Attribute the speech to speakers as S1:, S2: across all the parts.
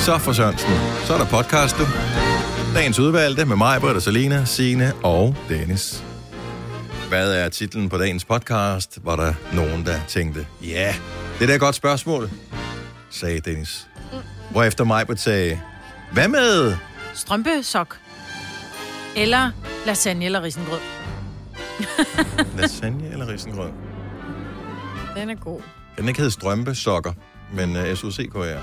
S1: Så for Sørensen. Så er der podcast, du. Dagens udvalgte med mig, Britta, Selina, Signe og Dennis. Hvad er titlen på dagens podcast? Var der nogen, der tænkte, ja, det er da et godt spørgsmål, sagde Dennis. Hvorefter Majbert sagde, hvad med?
S2: Strømpesok. Eller lasagne eller risengrød.
S1: Lasagne eller risengrød?
S3: Den er god.
S1: Den ikke hedder strømpesokker, men SUCKR.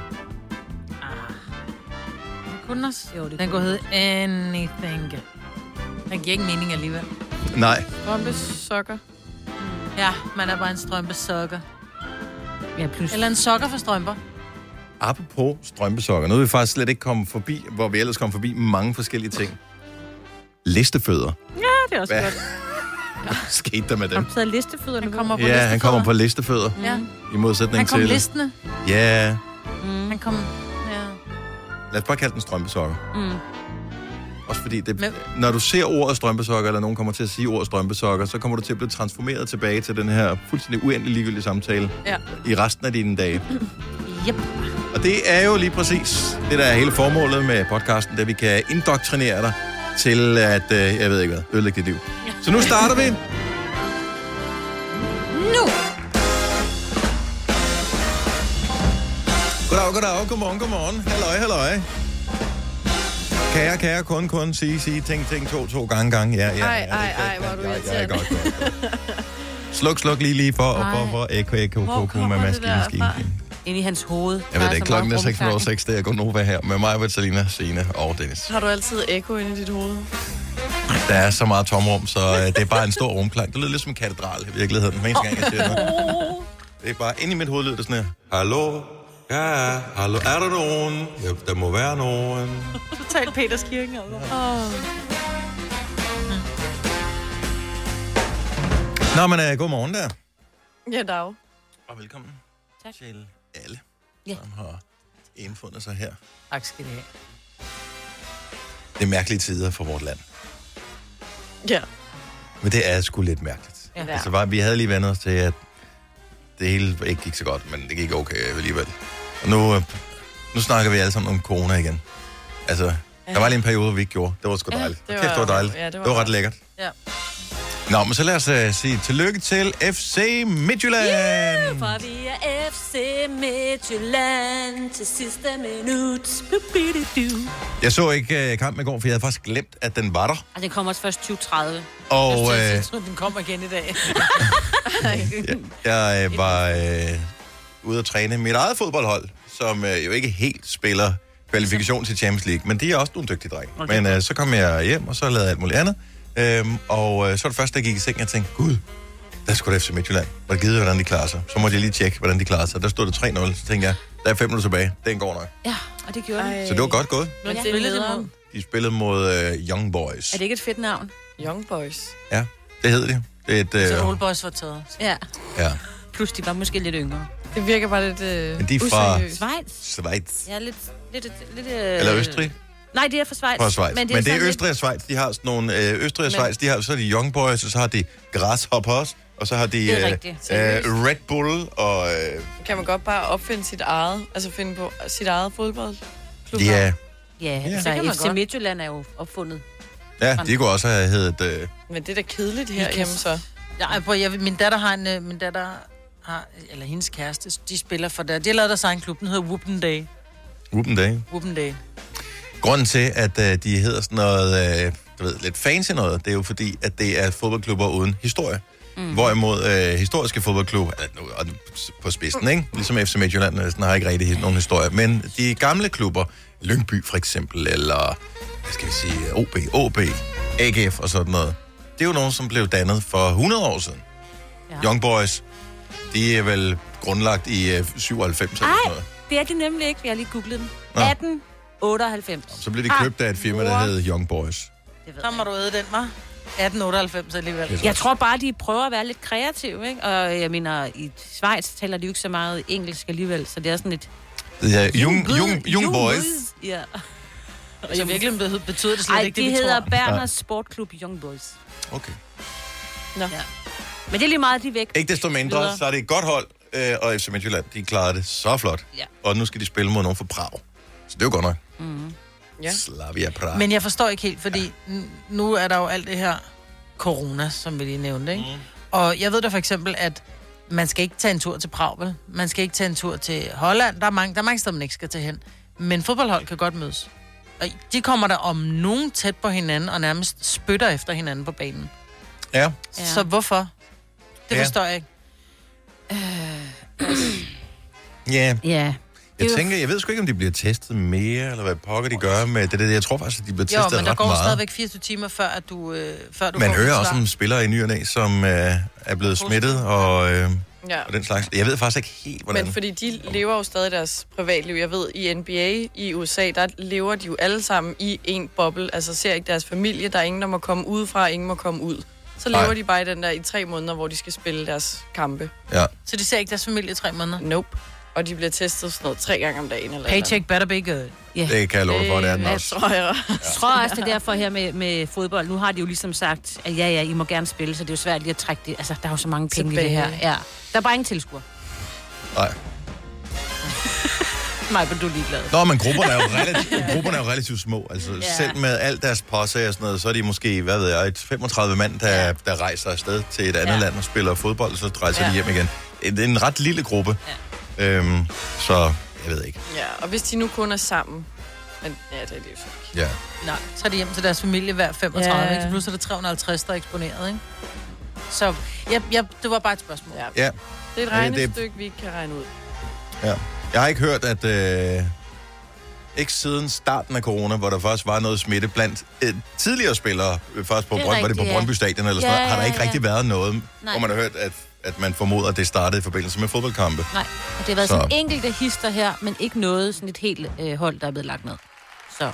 S2: Den kunne hedde anything. Den giver ikke mening alligevel.
S1: Nej.
S3: Strømpesokker.
S2: Ja, man er bare en strømpesokker.
S4: Ja, plus.
S2: Eller en sokker for strømper.
S1: Apropos strømpesokker. Nu er vi faktisk slet ikke kommet forbi, hvor vi ellers kom forbi mange forskellige ting. Listefødder.
S4: Ja, det er også godt.
S1: Hvad skete der med dem?
S4: Han sidder listefødderne på.
S1: Ja, han kommer på listefødder.
S2: Ja.
S1: I modsætning
S2: Han kom
S1: til...
S2: listende.
S1: Ja.
S2: Han kom... Ja.
S1: Lad os bare kalde den strømpesokker. Også fordi,
S2: Men...
S1: når du ser ordet strømpesokker, eller nogen kommer til at sige ordet strømpesokker, så kommer du til at blive transformeret tilbage til den her fuldstændig uendelig ligegyldige samtale i resten af dine dage.
S4: Yep.
S1: Og det er jo lige præcis det, der er hele formålet med podcasten, at vi kan indoktrinere dig til at, jeg ved ikke hvad, ødelægge dit liv. Så nu starter vi.
S2: Nu!
S1: Goddag, godmorgen. Halløj. Kære, kun, sige, ting, to gange. Ja.
S3: Ej, hvor er du irriterende.
S1: Godt. Sluk lige for ækko med maskinen.
S4: Ind i hans hoved.
S1: Jeg ved det ikke, klokken er 6:06, det er Gonova her med mig, Selina, Signe og Dennis.
S3: Har du altid ekko inde i dit hoved?
S1: Der er så meget tomrum, så det er bare en stor rumklang. Det lyder lidt som en katedral i virkeligheden. Hver eneste gang, jeg siger noget. Det er bare inde i mit hoved, lyder det sådan her. Hallo? Ja, hallo. Er der nogen? Ja, der må være nogen.
S2: Total Peterskirken, altså.
S1: Nå, men god morgen der.
S3: Ja, dag.
S1: Og velkommen til alle, som har indfundet sig her.
S2: Tak skal I have.
S1: Det er mærkelige tider for vort land.
S3: Ja.
S1: Men det er sgu lidt mærkeligt.
S2: Ja.
S1: Altså, vi havde lige vendt os til, at det hele ikke gik så godt, men det gik okay alligevel. Og nu snakker vi alle sammen om corona igen. Altså, der var lige en periode, vi ikke gjorde. Det var sgu dejligt. Det var dejligt.
S3: Ja,
S1: det var ret lækkert.
S2: Ja.
S1: Nå, men så lad os sige tillykke til FC Midtjylland.
S4: Yeah, for vi er FC Midtjylland til sidste minut.
S1: Jeg så ikke kampen i går, for jeg havde faktisk glemt, at den var der.
S4: Og den kommer også først 2030.
S1: Og
S2: Jeg tror, den kommer igen i dag.
S1: jeg var ude at træne mit eget fodboldhold, som jo ikke helt spiller kvalifikation til Champions League, men de er også nogle dygtige drenge. Okay. Men så kom jeg hjem, og så lavede jeg alt muligt andet. Og så var det første, der gik i seng, jeg tænkte, gud, der skulle det FC Midtjylland. Var det givet, hvordan de klarer sig? Så måtte jeg lige tjekke, hvordan de klarer sig. Der stod det 3-0, så tænkte jeg, der er 5 minutter tilbage. Den går nok.
S4: Ja, og det gjorde den.
S1: Så det var godt gået.
S3: Men
S4: Ja.
S3: det er lederen.
S1: De spillede mod Young Boys.
S4: Er det ikke et fedt navn?
S3: Young Boys.
S1: Ja, det hedder de. Det er et...
S2: Så Old Boys var taget.
S4: Ja.
S1: ja.
S4: Plus de var måske lidt yngre.
S3: Det virker bare lidt
S1: Men de er fra
S4: Schweiz.
S1: Schweiz.
S4: Ja, lidt
S1: Eller Østrig.
S4: Nej, det er fra Schweiz.
S1: Fra Schweiz. Men det er
S4: sådan
S1: Østrig og Schweiz. De har sådan nogle Østrig og Schweiz. De har, så er de Young Boys, og så har de Grasshoppers, og så har de
S4: Det er rigtigt.
S1: Red Bull, og...
S3: Kan man godt bare opfinde sit eget, altså finde på sit eget fodboldklub?
S1: ja,
S4: Ja,
S2: det
S4: altså
S2: kan man
S4: FC
S2: godt.
S4: Midtjylland er jo opfundet.
S1: ja, de kunne også have heddet...
S3: Men det er da kedeligt herhjemme så.
S2: Ja, min datter har eller hendes kæreste, de spiller for der. De har lavet deres egen klub, den hedder Whoopendale. Whoopendale.
S1: Grunden til, at de hedder sådan noget, du ved, lidt fancy noget, det er jo fordi, at det er fodboldklubber uden historie. Hvorimod historiske fodboldklubber, på spidsen, ikke? Ligesom FC Midtjylland, den har ikke rigtig nogen historie. Men de gamle klubber, Lyngby for eksempel, eller, hvad skal vi sige, OB, AGF og sådan noget, det er jo nogen, som blev dannet for 100 år siden. Ja. Young Boys, de er vel grundlagt i 97 eller sådan noget.
S4: Det er de nemlig ikke. Jeg har lige googlet den.
S1: Nå.
S4: 1898.
S1: Så blev de købt af et firma, der hed Young Boys.
S2: Så må du æde den, hva'? 1898 alligevel.
S4: Jeg tror bare, de prøver at være lidt kreative, ikke? Og jeg mener, i Schweiz taler de jo ikke så meget engelsk alligevel, så det er sådan lidt...
S1: Det er Young Boys.
S4: Ja.
S2: Så virkelig betyder det slet
S4: Ej,
S2: ikke det,
S4: de
S2: vi
S4: hedder
S2: tror.
S4: Berners Sportklub Young Boys.
S1: Okay.
S3: Nå.
S4: Ja. Men det er lige meget, de er væk.
S1: Ikke desto mindre,
S4: Videre.
S1: så er det et godt hold, og FC Midtjylland, de klarede det så flot.
S4: Ja.
S1: Og nu skal de spille mod nogen fra Prag. Så det er jo godt nok.
S3: Ja.
S1: Slavia Prag.
S2: Men jeg forstår ikke helt, fordi nu er der jo alt det her corona, som vi lige nævnte, ikke? Og jeg ved da for eksempel, at man skal ikke tage en tur til Prag, vel? Man skal ikke tage en tur til Holland. Der er mange steder, man ikke skal tage hen. Men fodboldhold kan godt mødes. Og de kommer der om nogen tæt på hinanden, og nærmest spytter efter hinanden på banen.
S1: Ja.
S2: Så hvorfor? Det forstår jeg ikke.
S1: Ja.
S4: Ja.
S1: Jeg ved sgu ikke, om de bliver testet mere, eller hvad pokker de gør med det. Jeg tror faktisk, at de bliver testet ret meget.
S2: Jo, men der går stadigvæk 24 timer, før du
S1: Man
S2: får
S1: hører også om spillere i ny og næ, som er blevet smittet, og den slags. Jeg ved faktisk ikke helt, hvordan.
S3: Men fordi de lever jo stadig deres privatliv. Jeg ved, i NBA i USA, der lever de jo alle sammen i en boble. Altså ser ikke deres familie. Der er ingen, der må komme udefra, ingen må komme ud. Så lever de bare i den der i 3 måneder, hvor de skal spille deres kampe.
S1: Ja.
S2: Så de ser ikke deres familie i 3 måneder?
S3: Nope. Og de bliver testet sådan noget 3 gange om dagen. Eller
S2: Paycheck better be good.
S4: Yeah.
S1: Det kan jeg love for, det er den også.
S3: Jeg
S4: tror også, det er derfor her med fodbold. Nu har de jo ligesom sagt, at ja, I må gerne spille, så det er jo svært lige at trække det. Altså, der er jo så mange penge i det her. Ja. Der er bare ingen tilskuer.
S1: Nej.
S4: Nej, men du er ligeglad.
S1: Nå, men grupperne er jo relativt små. Altså, selv med alt deres påsag og sådan noget, så er de måske, 35 mand, der rejser afsted til et andet land og spiller fodbold, så rejser de hjem igen. Det er en ret lille gruppe. Ja. Så jeg ved ikke.
S3: Ja, og hvis de nu kun er sammen, men det er det jo så
S1: ikke. Ja.
S2: Nej, så er de hjem til deres familie hver 35, ikke? Så plus er det 350, der er eksponeret, ikke? Så det var bare et spørgsmål.
S1: Ja.
S3: Det er et regnestykke, vi ikke kan regne ud.
S1: Ja. Jeg har ikke hørt, at ikke siden starten af corona, hvor der faktisk var noget smitte blandt tidligere spillere, først på Brøndby Stadion eller sådan noget, har der ikke rigtig været noget, hvor man har hørt, at man formoder, at det startede i forbindelse med fodboldkampe.
S4: Nej, og det har været sådan enkelte hister her, men ikke noget sådan et helt hold, der er blevet lagt ned. Så.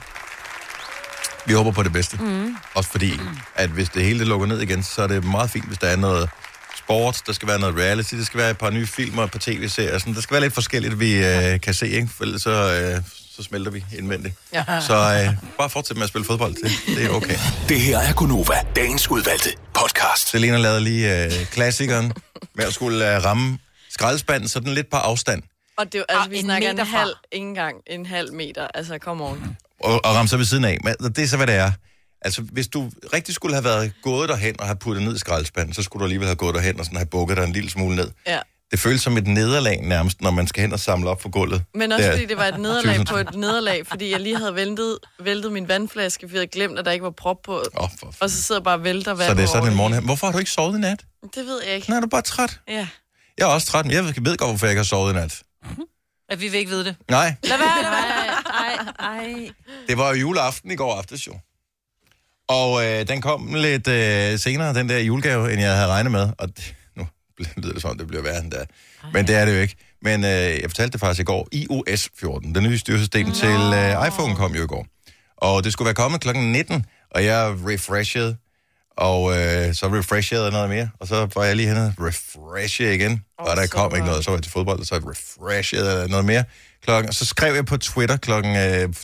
S1: Vi håber på det bedste. Også fordi, at hvis det hele lukker ned igen, så er det meget fint, hvis der er noget sport, der skal være noget reality, der skal være et par nye filmer på tv-serier, sådan. Der skal være lidt forskelligt, vi kan se, ikke? For ellers så smelter vi indvendigt. Ja. Så bare fortsæt med at spille fodbold, det er okay.
S5: Det her er Gonova, dagens udvalgte podcast.
S1: Selena lavede lige klassikeren med at skulle ramme skraldespanden sådan lidt på afstand.
S3: Og det er altså, vi snakker en halv meter, altså come on.
S1: Og ramme sig ved siden af. Men det er så, hvad det er. Altså, hvis du rigtig skulle have været gået derhen og have puttet ned i skraldespanden, så skulle du alligevel have gået derhen og sådan have bukket dig en lille smule ned. Ja. Det føles som et nederlag nærmest, når man skal hen og samle op for gulvet.
S3: Men også fordi det var et nederlag på et nederlag, fordi jeg lige havde væltet min vandflaske, fordi jeg havde glemt, at der ikke var prop på. Og så sidder jeg bare og vælter vand.
S1: Så det er sådan en morgen. Hvorfor har du ikke sovet i nat?
S3: Det ved jeg ikke.
S1: Nej, er du bare træt?
S3: Ja.
S1: Jeg er også træt, men jeg ved godt, hvorfor jeg ikke har sovet i nat.
S2: At vi vil ikke vide det.
S1: Nej.
S2: Lad være.
S4: Ej.
S1: Det var jo juleaften i går aftes, jo. Og den kom lidt senere, den der julegave, end jeg havde regnet med. Og nu lyder det som, det bliver værre end der. Men det er det jo ikke. Men jeg fortalte det faktisk i går. iOS 14, det nye styresystem til iPhone, kom jo i går. Og det skulle være kommet klokken 19, og jeg refreshede. Og så refreshede jeg noget mere. Og så var jeg lige henne og refreshede igen. Og der kom ikke noget, så var jeg til fodbold, og så refreshede noget mere. Og så skrev jeg på Twitter klokken 22.07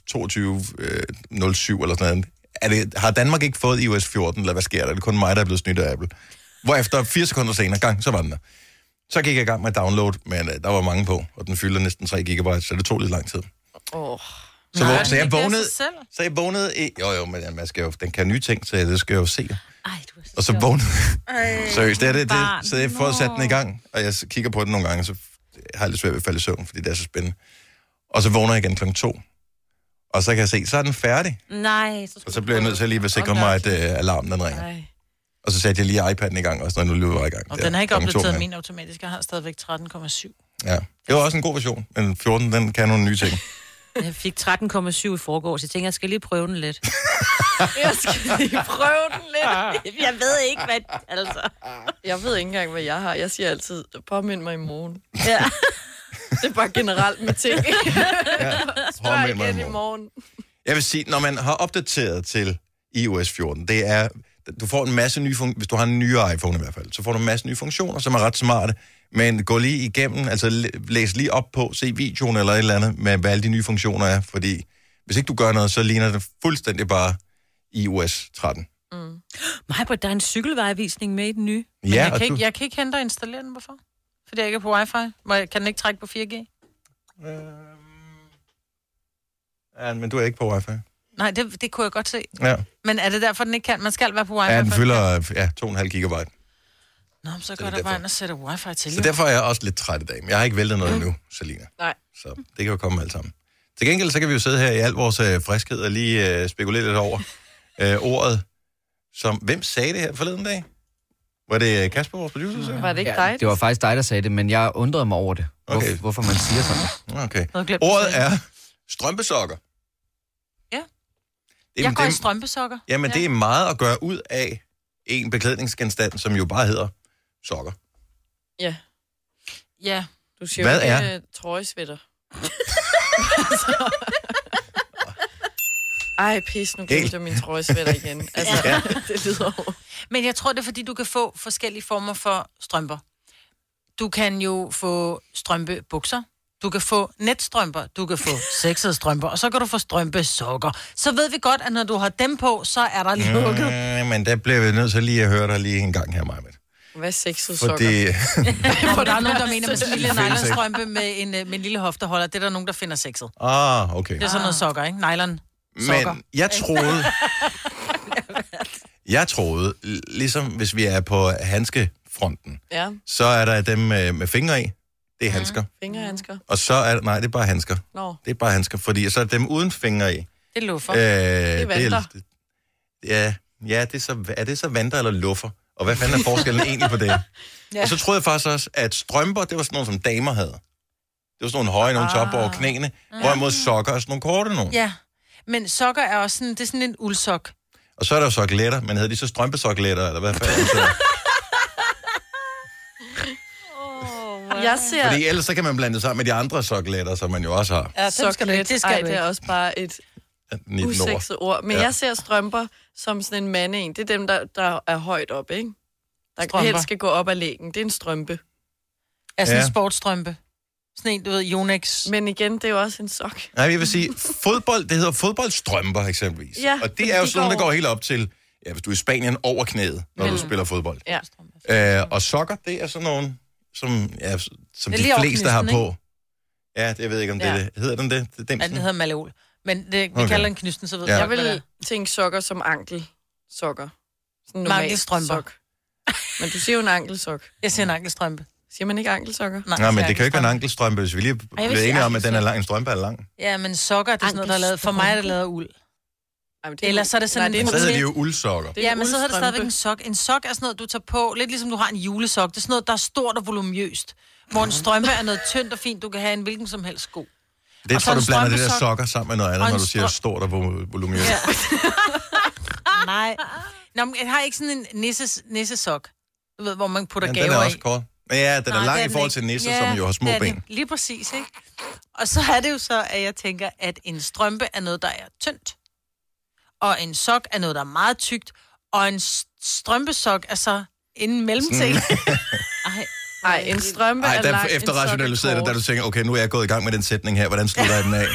S1: eller sådan noget. Har Danmark ikke fået iOS 14, eller hvad sker der? Det er kun mig, der er blevet snydt af Apple. Hvorefter 4 sekunder senere, så var den der. Så gik jeg i gang med at downloade, men der var mange på, og den fylder næsten 3 gigabyte, så det tog lidt lang tid. Så jeg vågnede i... Jo, men man skal jo, den kan nye ting, så det skal jeg jo se. Og så vågnede... Seriøst, så jeg får sat den i gang, og jeg kigger på den nogle gange, så har jeg lidt svært ved at falde i søvn, fordi det er så spændende. Og så vågner jeg igen klokken 2. Og så kan jeg se, så er den færdig.
S4: Nej.
S1: Og så bliver jeg nødt til at lige sikre mig, at alarmen den ringer. Nej. Og så satte jeg lige iPad'en i gang, og så nu løber jeg i gang.
S2: Og den har ikke opdateret min automatisk. Jeg har stadigvæk 13,7.
S1: Ja, det var også en god version, men 14, den kan nogle nye ting.
S4: Jeg fik 13,7 i forgårs. Jeg tænker, jeg skal lige prøve den lidt.
S3: Jeg
S4: ved ikke, hvad... Altså.
S3: Jeg ved ikke engang, hvad jeg har. Jeg siger altid, påmind mig i morgen. Ja. Det er bare generelt med ting.
S1: Påmind mig i morgen. Jeg vil sige, når man har opdateret til iOS 14, det er... Du får en masse nye funktioner, hvis du har en nyere iPhone i hvert fald, så får du en masse nye funktioner, som er ret smarte, men gå lige igennem, altså læs lige op på, se videoen eller et eller andet, med hvad alle de nye funktioner er, fordi hvis ikke du gør noget, så ligner det fuldstændig bare iOS 13.
S4: Majbert, der er en cykelvejvisning med i den nye.
S2: Men ja, jeg kan ikke hente og installere den, hvorfor? Fordi jeg ikke er på wifi. Kan den ikke trække på 4G?
S1: Ja, men du er ikke på wifi.
S2: Nej, det kunne jeg godt se.
S1: Ja.
S2: Men er det derfor, den ikke kan? Man skal være på wifi.
S1: Ja, den fylder 2,5 gigabyte.
S2: Nå, så går der bare ind og sætter wifi til.
S1: Så derfor er jeg også lidt træt i dag. Men jeg har ikke væltet noget endnu, Selina.
S3: Nej.
S1: Så det kan jo komme alt sammen. Til gengæld, så kan vi jo sidde her i al vores friskhed og lige spekulere lidt over ordet, som... Hvem sagde det her forleden dag? Var det Kasper, vores producer?
S3: Var det ikke dig?
S6: Det var faktisk dig, der sagde det, men jeg undrede mig over det. Hvorfor man siger sådan.
S1: Okay. Ordet er strømpesokker.
S2: Ja. Jeg går i strømpesokker.
S1: Jamen, det er meget at gøre ud af en beklædningsgenstand, som jo bare hedder sokker.
S3: Ja.
S2: Ja.
S3: Du siger
S1: hvad
S3: jo ikke
S1: er?
S3: Trøjesvætter. Ej, pis, nu glemte jeg min trøjesvætter igen. Altså, ja. Det lyder over.
S2: Men jeg tror, det er, fordi du kan få forskellige former for strømper. Du kan jo få strømpebukser. Du kan få netstrømper. Du kan få sexede strømper. Og så kan du få strømpesokker. Så ved vi godt, at når du har dem på, så er der lukket.
S1: Men der bliver vi nødt til lige at høre dig lige en gang her, Majbet.
S3: Hvad er sexede sokker?
S2: For der er nogen, der mener med sådan en lille nylonstrømpe med en lille hofteholder. Det er der nogen, der finder sexet.
S1: Okay.
S2: Det er sådan noget sokker, ikke? Nylon sokker.
S1: Men jeg troede, ligesom hvis vi er på handskefronten, så er der dem med fingre i. Det er handsker.
S3: Fingerhandsker.
S1: Og så er nej, det er bare handsker. Det er bare handsker, fordi så er dem uden fingre i.
S2: Det er luffer.
S3: Det er vanter.
S1: Ja, er det så vanter eller luffer? Og hvad fanden er forskellen egentlig på det? Ja. Og så troede jeg faktisk også, at strømper, det var sådan nogle, som damer havde. Det var sådan nogle høje, nogle top over knæene, hvorimod sokker er sådan nogle korte nogle.
S2: Ja, men sokker er også sådan, det er sådan en uldsok.
S1: Og så er der jo sokletter, men hedder de så strømpesokletter, eller hvad fanden?
S3: Jeg ser...
S1: Fordi ellers så kan man blande det sammen med de andre sokletter, som man jo også har.
S2: Ja, det er
S3: også bare et usekset ord. Men jeg ser strømper som sådan en mande-en. Det er dem, der er højt op, ikke? Der helst skal gå op ad lægen. Det er en strømpe.
S2: Altså en sportstrømpe. Sådan en, du ved, Yonex.
S3: Men igen, det er jo også en sok.
S1: Nej, jeg vil sige, fodbold, det hedder fodboldstrømper eksempelvis. Ja, og det er jo sådan nogle, der går helt op til, hvis du er i Spanien, over knæet, når du spiller fodbold. Ja. Og sokker, det er sådan nogle, som de fleste har på. Ja, det jeg ved ikke, om det hedder den det.
S2: Ja, det hedder maleol. Men vi kalder den knysten, så ved jeg.
S3: Jeg vil tænke sokker som ankelsokker. Sådan en
S2: ankelstrømper.
S3: Sok. Men du siger jo en ankelsok.
S2: Jeg siger en ankelstrømpe.
S3: Siger man ikke ankelsokker?
S1: Nej, men det kan jo ikke være en ankelstrømpe, hvis vi lige bliver enige om, at den er lang, en strømpe er lang.
S2: Ja, men sokker, det er sådan noget, der er lavet. For mig er det lavet af uld. Eller så er det sådan
S1: så hedder det jo uldsokker.
S2: Ja, men så hedder det stadigvæk en sok. En sok er sådan noget, du tager på, lidt ligesom du har en julesok. Det er sådan noget, der er stort og volumøst. Hvor en strømpe er noget tyndt og fint, du kan have en hvilken som helst sko.
S1: Det tror du blander det der sokker sammen med noget andet, når du siger stort og volumøst.
S2: Ja. Nej. Nå, men jeg har ikke sådan en nissesok. Du ved, hvor man putter gaver i.
S1: Den er også kort. Men ja, den er lang i forhold til nisser, som jo har små ben.
S2: Lige præcis, ikke? Og så er det jo så, at jeg tænker, at en strømpe er noget, der er tyndt. Og en sok er noget, der er meget tykt. Og en strømpesok er så en mellemting.
S3: Nej, en strømpe er lang,
S1: efter rationaliseret det, da du tænker, okay, nu er jeg gået i gang med den sætning her. Hvordan slutter jeg den af?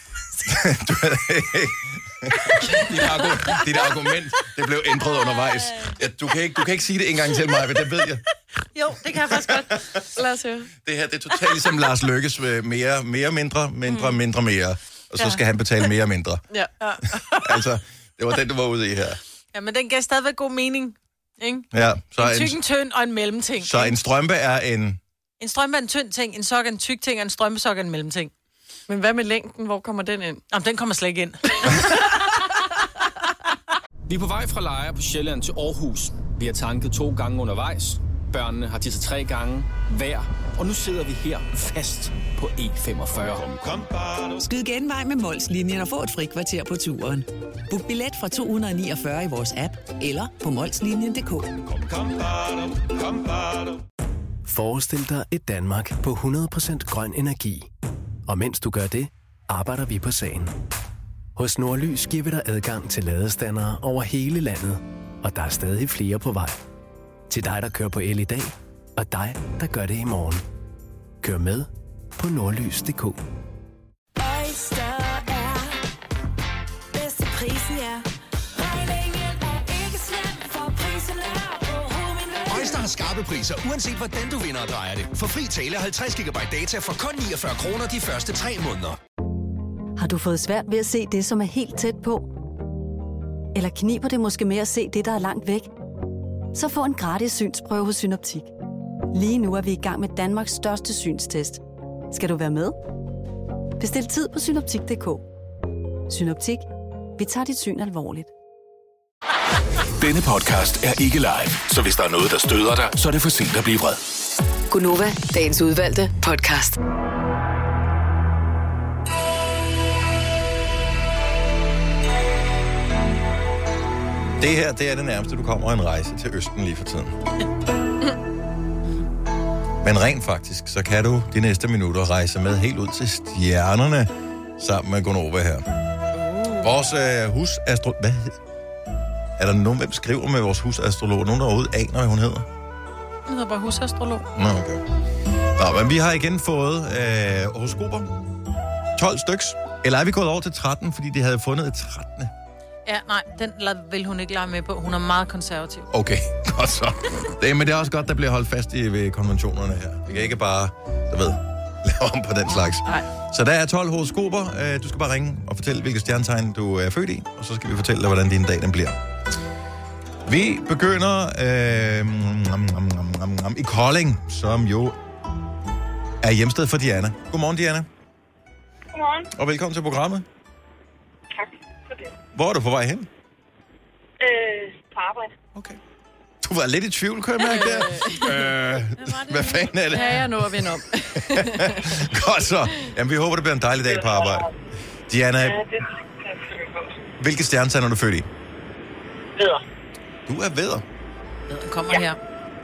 S1: Dit argument, det blev ændret undervejs. Ja, du kan ikke sige det en gang til mig, men det ved jeg.
S2: Jo, det kan jeg faktisk godt.
S3: Lad os høre.
S1: Det her, det er totalt ligesom Lars Løkkes mere, mindre, mere. Og så skal han betale mere, mindre.
S3: Ja.
S1: Altså, det var den, du var ude i her.
S2: Ja, men den gav stadigvæk god mening, ikke?
S1: Ja, så
S2: en tyk, en tynd og en mellemting.
S1: Så en strømpe er en...
S2: En strømpe er en tynd ting, en sok er en tyk ting, og en strømpesok er en mellemting.
S3: Men hvad med længden? Hvor kommer den ind?
S2: Jamen, den kommer slet ikke ind.
S7: Vi er på vej fra Lejre på Sjælland til Aarhus. Vi har tanket 2 gange undervejs. Børnene har tisset 3 gange hver. Og nu sidder vi her fast på E45.
S8: Skyd genvej med Mols-linjen og få et fri kvarter på turen. Book billet fra 249 i vores app eller på molslinjen.dk.
S9: Forestil dig et Danmark på 100% grøn energi. Og mens du gør det, arbejder vi på sagen. Hos Nordlys giver vi dig adgang til ladestandere over hele landet, og der er stadig flere på vej. Til dig, der kører på el i dag, og dig, der gør det i morgen. Kør med på nordlys.dk.
S5: Øjster har skarpe priser, uanset hvordan du vinder og drejer det. For fri tale 50 GB data for kun 49 kroner de første 3 måneder.
S10: Har du fået svært ved at se det, som er helt tæt på? Eller kniber det måske med at se det, der er langt væk? Så få en gratis synsprøve hos Synoptik. Lige nu er vi i gang med Danmarks største synstest. Skal du være med? Bestil tid på synoptik.dk. Synoptik. Vi tager dit syn alvorligt.
S5: Denne podcast er ikke live, så hvis der er noget, der støder dig, så er det for sent at blive vred.
S11: Gunova, dagens udvalgte podcast.
S1: Det her, det er det nærmeste, du kommer en rejse til Østen lige for tiden. Men rent faktisk, så kan du de næste minutter rejse med helt ud til stjernerne sammen med Gunova her. Vores husastrolog... Hvad? Er der nogen, hvem skriver med vores husastrolog? Nogen, der overhovedet aner, hvad hun hedder?
S2: Hun hedder bare husastrolog.
S1: Nå, okay. Nå, men vi har igen fået horoskoper. 12 styks. Eller er vi gået over til 13, fordi de havde fundet et 13.
S2: Ja, nej, den vil hun ikke lade med på. Hun er meget konservativ.
S1: Okay, godt så. Men det er også godt, der bliver holdt fast ved konventionerne her. Vi kan ikke bare, du ved, lave om på den slags.
S2: Nej.
S1: Så der er 12 horoskoper. Du skal bare ringe og fortælle, hvilket stjernetegn du er født i. Og så skal vi fortælle dig, hvordan din dag den bliver. Vi begynder i Kolding, som jo er hjemsted for Diana. Godmorgen, Diana.
S12: Godmorgen.
S1: Og velkommen til programmet.
S12: Tak for det.
S1: Hvor er du på vej hen?
S12: På arbejde.
S1: Okay. Du var lidt i tvivl, kan jeg mærke der. Hvad fanden er det?
S3: Ja, jeg når at vende om.
S1: Godt så. Jamen, vi håber, det bliver en dejlig dag på arbejde. Diana,
S12: Ja, det er godt.
S1: hvilket stjernetegn er du født i?
S12: Vædder.
S1: Du er vædder.
S2: Den kommer her.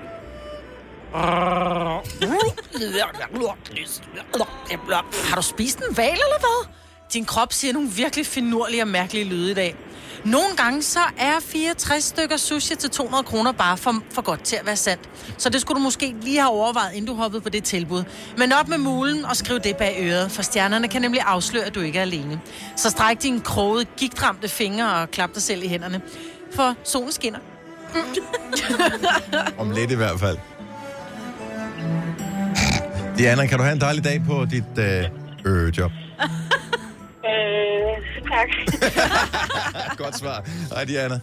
S2: Har du spist en hval, eller hvad? Din krop siger nogle virkelig finurlige og mærkelige lyde i dag. Nogle gange så er 64 stykker sushi til 200 kroner bare for godt til at være sandt. Så det skulle du måske lige have overvejet, inden du hoppede på det tilbud. Men op med mulen og skriv det bag øret, for stjernerne kan nemlig afsløre, at du ikke er alene. Så stræk dine krogede, gigtramte fingre og klap dig selv i hænderne. For solen skinner.
S1: Om lidt i hvert fald. Diana, kan du have en dejlig dag på dit job?
S12: Tak.
S1: Godt svar. Hej, Diana.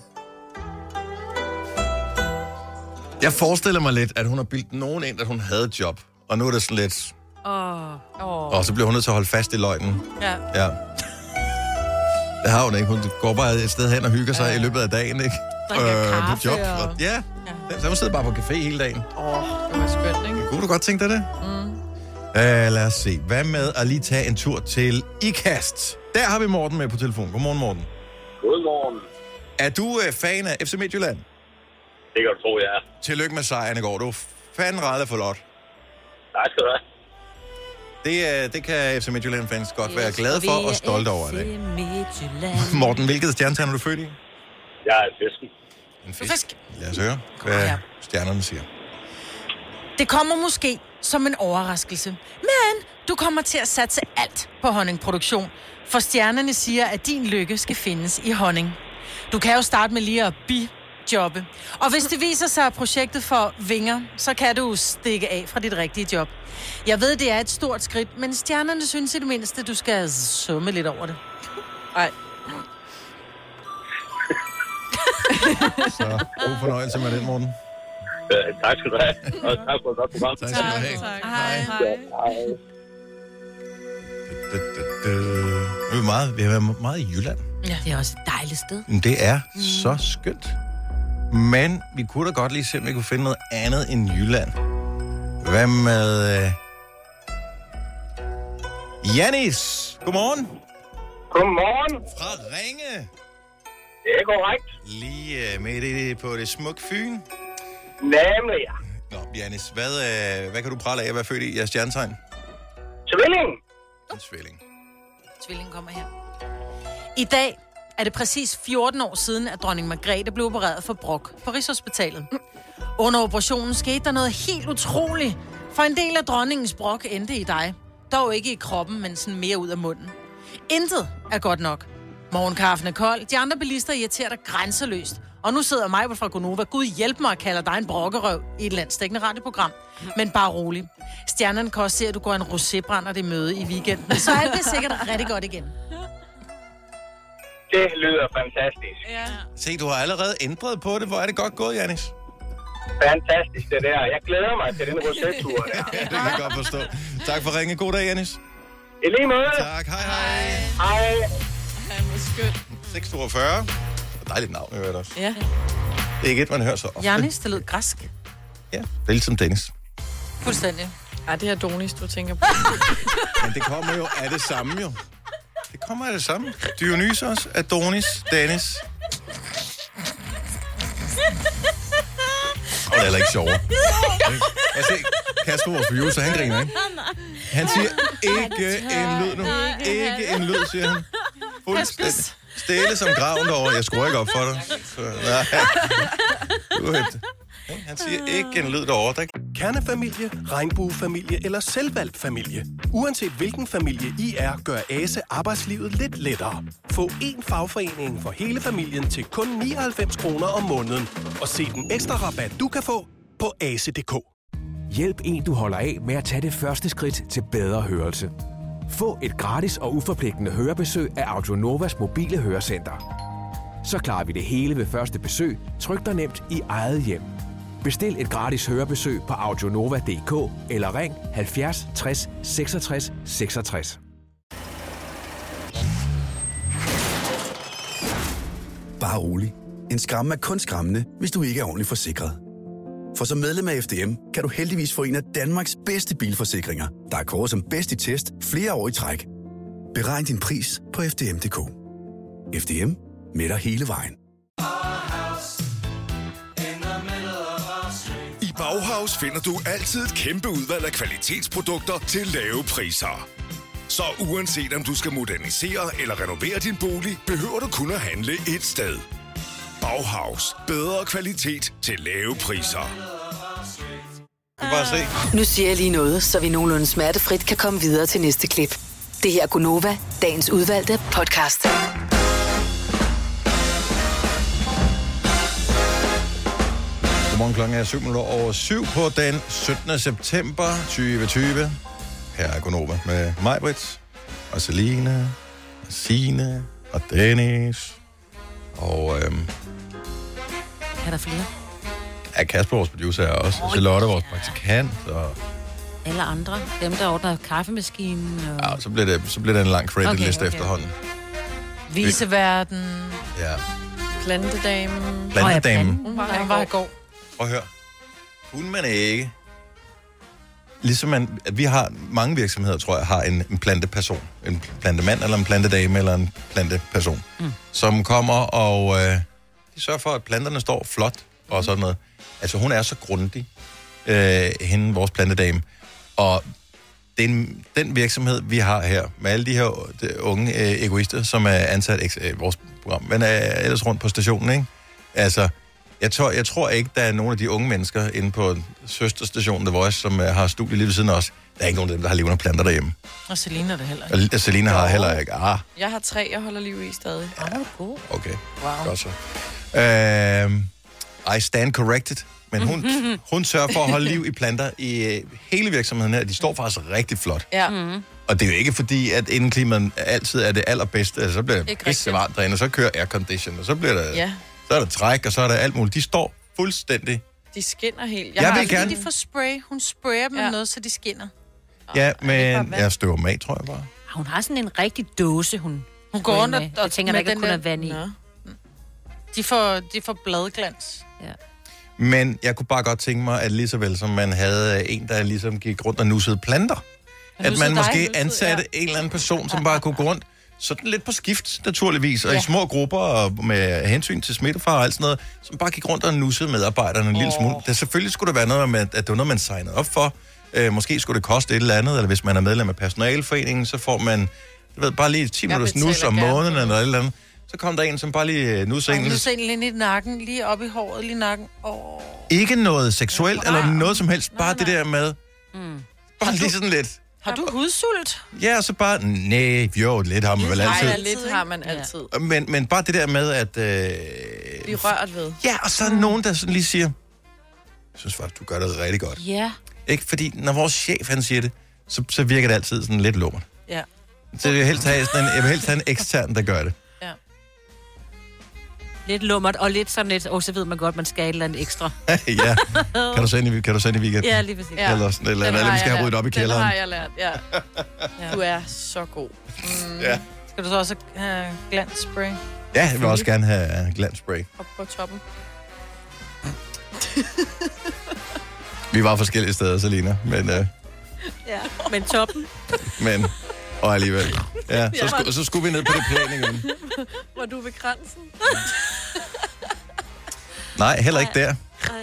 S1: Jeg forestiller mig lidt, at hun har bildt nogen ind, at hun havde et job. Og nu er det sådan lidt... Og så bliver hun nødt til at holde fast i løgnen.
S2: Ja.
S1: Ja. Det har hun ikke. Hun går bare et sted hen og hygger sig i løbet af dagen, ikke? På job. Og... Ja. Så hun sidder bare på café hele dagen.
S3: Det var skønt, ikke?
S1: Kunne du godt tænke dig det? Lad os se. Hvad med at lige tage en tur til IKAST? Der har vi Morten med på telefon. Godmorgen, Morten.
S13: Godmorgen.
S1: Er du fan af FC Midtjylland?
S13: Det kan du tro, jeg er.
S1: Tillykke med sejren i går. Du var fanden ret for lot.
S13: Tak skal du have.
S1: Det kan FC Midtjylland-fans godt være glade for og stolte over det. Morten, hvilket stjernetegn er du født i?
S13: Jeg er fisken.
S1: En fisk. Lad os høre, hvad stjernerne siger.
S2: Det kommer måske som en overraskelse. Men du kommer til at satse alt på honningproduktion. For stjernerne siger, at din lykke skal findes i honning. Du kan jo starte med lige at bijobbe. Og hvis det viser sig, at projektet får vinger, så kan du stikke af fra dit rigtige job. Jeg ved, det er et stort skridt, men stjernerne synes i det mindste, du skal summe lidt over det.
S3: Ej.
S1: Så god fornøjelse med den, Morten.
S13: Tak skal du have. Og tak for et godt program.
S1: Tak skal du have.
S3: Tak.
S13: Hej.
S1: Vi har været meget i Jylland.
S2: Ja, det er også et dejligt sted.
S1: Det er så skønt. Men vi kunne da godt lige se, om vi kunne finde noget andet end Jylland. Hvad med... Janis, godmorgen.
S13: Godmorgen.
S1: Fra Ringe.
S13: Det er korrekt.
S1: Lige midt på det smukke Fyn.
S13: Nemlig, ja.
S1: Nå, Janis, hvad kan du prale af at være født i jeres stjernetegn?
S13: Tvilling.
S1: En tvilling.
S2: Tvillingen kommer her. I dag er det præcis 14 år siden, at dronning Margrethe blev opereret for brok på Rigshospitalet. Under operationen skete der noget helt utroligt, for en del af dronningens brok endte i dig. Dog ikke i kroppen, men sådan mere ud af munden. Intet er godt nok. Morgenkaffen er kold, de andre bilister irriterer dig grænseløst. Og nu sidder mig fra Gonova. Gud hjælp mig og kalder dig en brokkerøv i et landsdækkende radioprogram. Men bare rolig. Stjernerne kan også se, at du går en rosébrænder det møde i weekenden. Så alt bliver sikkert rigtig godt igen.
S13: Det lyder fantastisk.
S3: Ja.
S1: Se, du har allerede ændret på det. Hvor er det godt gået, Janis?
S13: Fantastisk, det der. Jeg glæder mig til den rosettur der.
S1: Ja, det kan jeg godt forstå. Tak for ringen. God dag, Janis.
S13: I lige måde.
S1: Tak. Hej.
S13: Hej.
S3: Han var skønt.
S1: 642. Dejligt navn, jeg ved også.
S3: Ja.
S1: Det er ikke et, man hører så ofte.
S2: Janis, det lød græsk.
S1: Ja, det er ligesom Dennis.
S2: Fuldstændig.
S3: Ej, det her Donis, du tænker på.
S1: Men det kommer jo af det samme, jo. Det kommer af det samme. Dionysos, Adonis, Dennis. Og det er heller ikke sjovere. Altså, Kasper, vores producer, han griner, ikke? Han siger ikke en lyd nu. Ikke en lyd, siger han. Fuldstændig. Stille som graven derovre. Jeg skruer ikke op for dig. Så, nej. Han siger ikke en lyd derovre.
S14: Kernefamilie, regnbuefamilie eller selvvalgt familie. Uanset hvilken familie I er, gør ASE arbejdslivet lidt lettere. Få én fagforening for hele familien til kun 99 kroner om måneden. Og se den ekstra rabat, du kan få på ase.dk.
S15: Hjælp en, du holder af med at tage det første skridt til bedre hørelse. Få et gratis og uforpligtende hørebesøg af Audionovas mobile hørecenter. Så klarer vi det hele ved første besøg, tryk dig nemt i eget hjem. Bestil et gratis hørebesøg på audionova.dk eller ring 70 60 66 66.
S16: Bare rolig. En skræmme er kun skræmmende, hvis du ikke er ordentligt forsikret. For som medlem af FDM kan du heldigvis få en af Danmarks bedste bilforsikringer, der er kåret som bedst i test flere år i træk. Beregn din pris på FDM.dk. FDM med dig hele vejen.
S17: I Bauhaus finder du altid et kæmpe udvalg af kvalitetsprodukter til lave priser. Så uanset om du skal modernisere eller renovere din bolig, behøver du kun at handle et sted. Bauhaus. Bedre kvalitet til lave priser.
S1: Bare se.
S11: Nu siger jeg lige noget, så vi nogenlunde smertefrit kan komme videre til næste klip. Det her er Gunova, dagens udvalgte podcast.
S1: Godmorgen, klokken er 7:07 på den 17. september 2020. Her er Gunova med mig, Britt, og Selina, og Signe, og Dennis. Og
S4: Er der flere?
S1: ja, Kasper, vores producer, er også. Charlotte, vores praktikant. Og
S4: Alle andre. Dem, der ordner kaffemaskinen. Og...
S1: ja, så bliver det en lang credit-liste efterhånden.
S2: Viseverden.
S1: Ja.
S3: Plantedamen.
S1: Plantedamen.
S2: Hun var i går.
S1: Prøv at høre. Kunne man ikke... Ligesom at vi har mange virksomheder, tror jeg, har en planteperson. En plantemand, eller en plantedame, eller en planteperson. Som kommer og... de sørger for, at planterne står flot og sådan noget. Altså, hun er så grundig, hende, vores plantedame. Og den virksomhed, vi har her, med alle de her unge egoister, som er ansat i vores program, men er ellers rundt på stationen, ikke? Altså, jeg tror ikke, der er nogen af de unge mennesker inde på søsterstationen The Voice, som har studie lige ved siden af os. Der er ikke nogen af dem, der har levende planter derhjemme.
S2: Og Selina er det heller ikke.
S1: Og Selina har heller ikke.
S3: Jeg har 3, jeg holder liv i stadig.
S1: Okay.
S2: Wow.
S1: Godt så. I stand corrected. Men hun sørger for at holde liv i planter i hele virksomheden her. De står faktisk rigtig flot.
S3: Ja.
S1: Og det er jo ikke fordi, at indeklimaet altid er det allerbedste. Altså, så bliver det pisse varmt derinde, og så kører aircondition, og så bliver der, så er der træk, og så er der alt muligt. De står fuldstændig.
S3: De skinner helt.
S1: Jeg vil gerne...
S2: De får spray. Hun sprayer dem med noget, så de skinner.
S1: Ja, men jeg støver dem af, tror jeg bare.
S4: Hun har sådan en rigtig dåse, hun
S2: går under,
S4: med. Jeg tænker, der ikke kun er vand i.
S2: De får bladglans.
S4: Ja.
S1: Men jeg kunne bare godt tænke mig, at lige så vel som man havde en, der ligesom gik rundt og nussede planter, at man måske ansatte en eller anden person, som bare kunne gå rundt, sådan lidt på skift, naturligvis, og i små grupper, og med hensyn til smittefare og alt sådan noget, som bare gik rundt og nussede medarbejderne en lille smule. Der selvfølgelig skulle der være noget med, at det var noget, man signede op for. Måske skulle det koste et eller andet, eller hvis man er medlem af personalforeningen, så får man, bare lige 10 minutters nus om måneden, eller et eller andet. Så kom der en, som bare lige nusser en.
S2: Nusser en lige i nakken, lige op i håret, lige i nakken.
S1: Ikke noget seksuelt, eller noget som helst. Bare det der med... Bare lige sådan lidt...
S2: Har du hudsult?
S1: Ja, og så bare... Nej, jo, lidt har man vel altid.
S3: Nej, lidt har man altid.
S1: Men bare det der med, at...
S3: Blive rørt ved.
S1: Ja, og så er nogen, der sådan lige siger... Jeg synes faktisk, du gør det rigtig godt.
S4: Ja.
S1: Ikke? Fordi når vores chef, han siger det, så virker det altid sådan lidt lummert.
S2: Ja.
S1: Så jeg vil helst have en ekstern, der gør det.
S2: Ja.
S4: Lidt lummert, og lidt sådan lidt, så ved man godt, man skal et eller andet ekstra.
S1: Ja. Kan du sende i weekenden?
S4: Ja, lige præcis.
S3: Ja.
S1: Eller sådan et eller andet, eller vi skal have ryddet op i kælderen.
S3: Den har jeg lært, ja. Du er så god.
S1: Ja.
S2: Skal du så også have glansspray?
S1: Ja, jeg vil også gerne have glansspray.
S3: Op på toppen.
S1: Vi var forskellige steder, Selina, men...
S4: Ja, men toppen.
S1: Men... Og alligevel. Ja, så skulle vi ned på det plan igen.
S3: Var du ved grænsen?
S1: Nej, heller ikke der.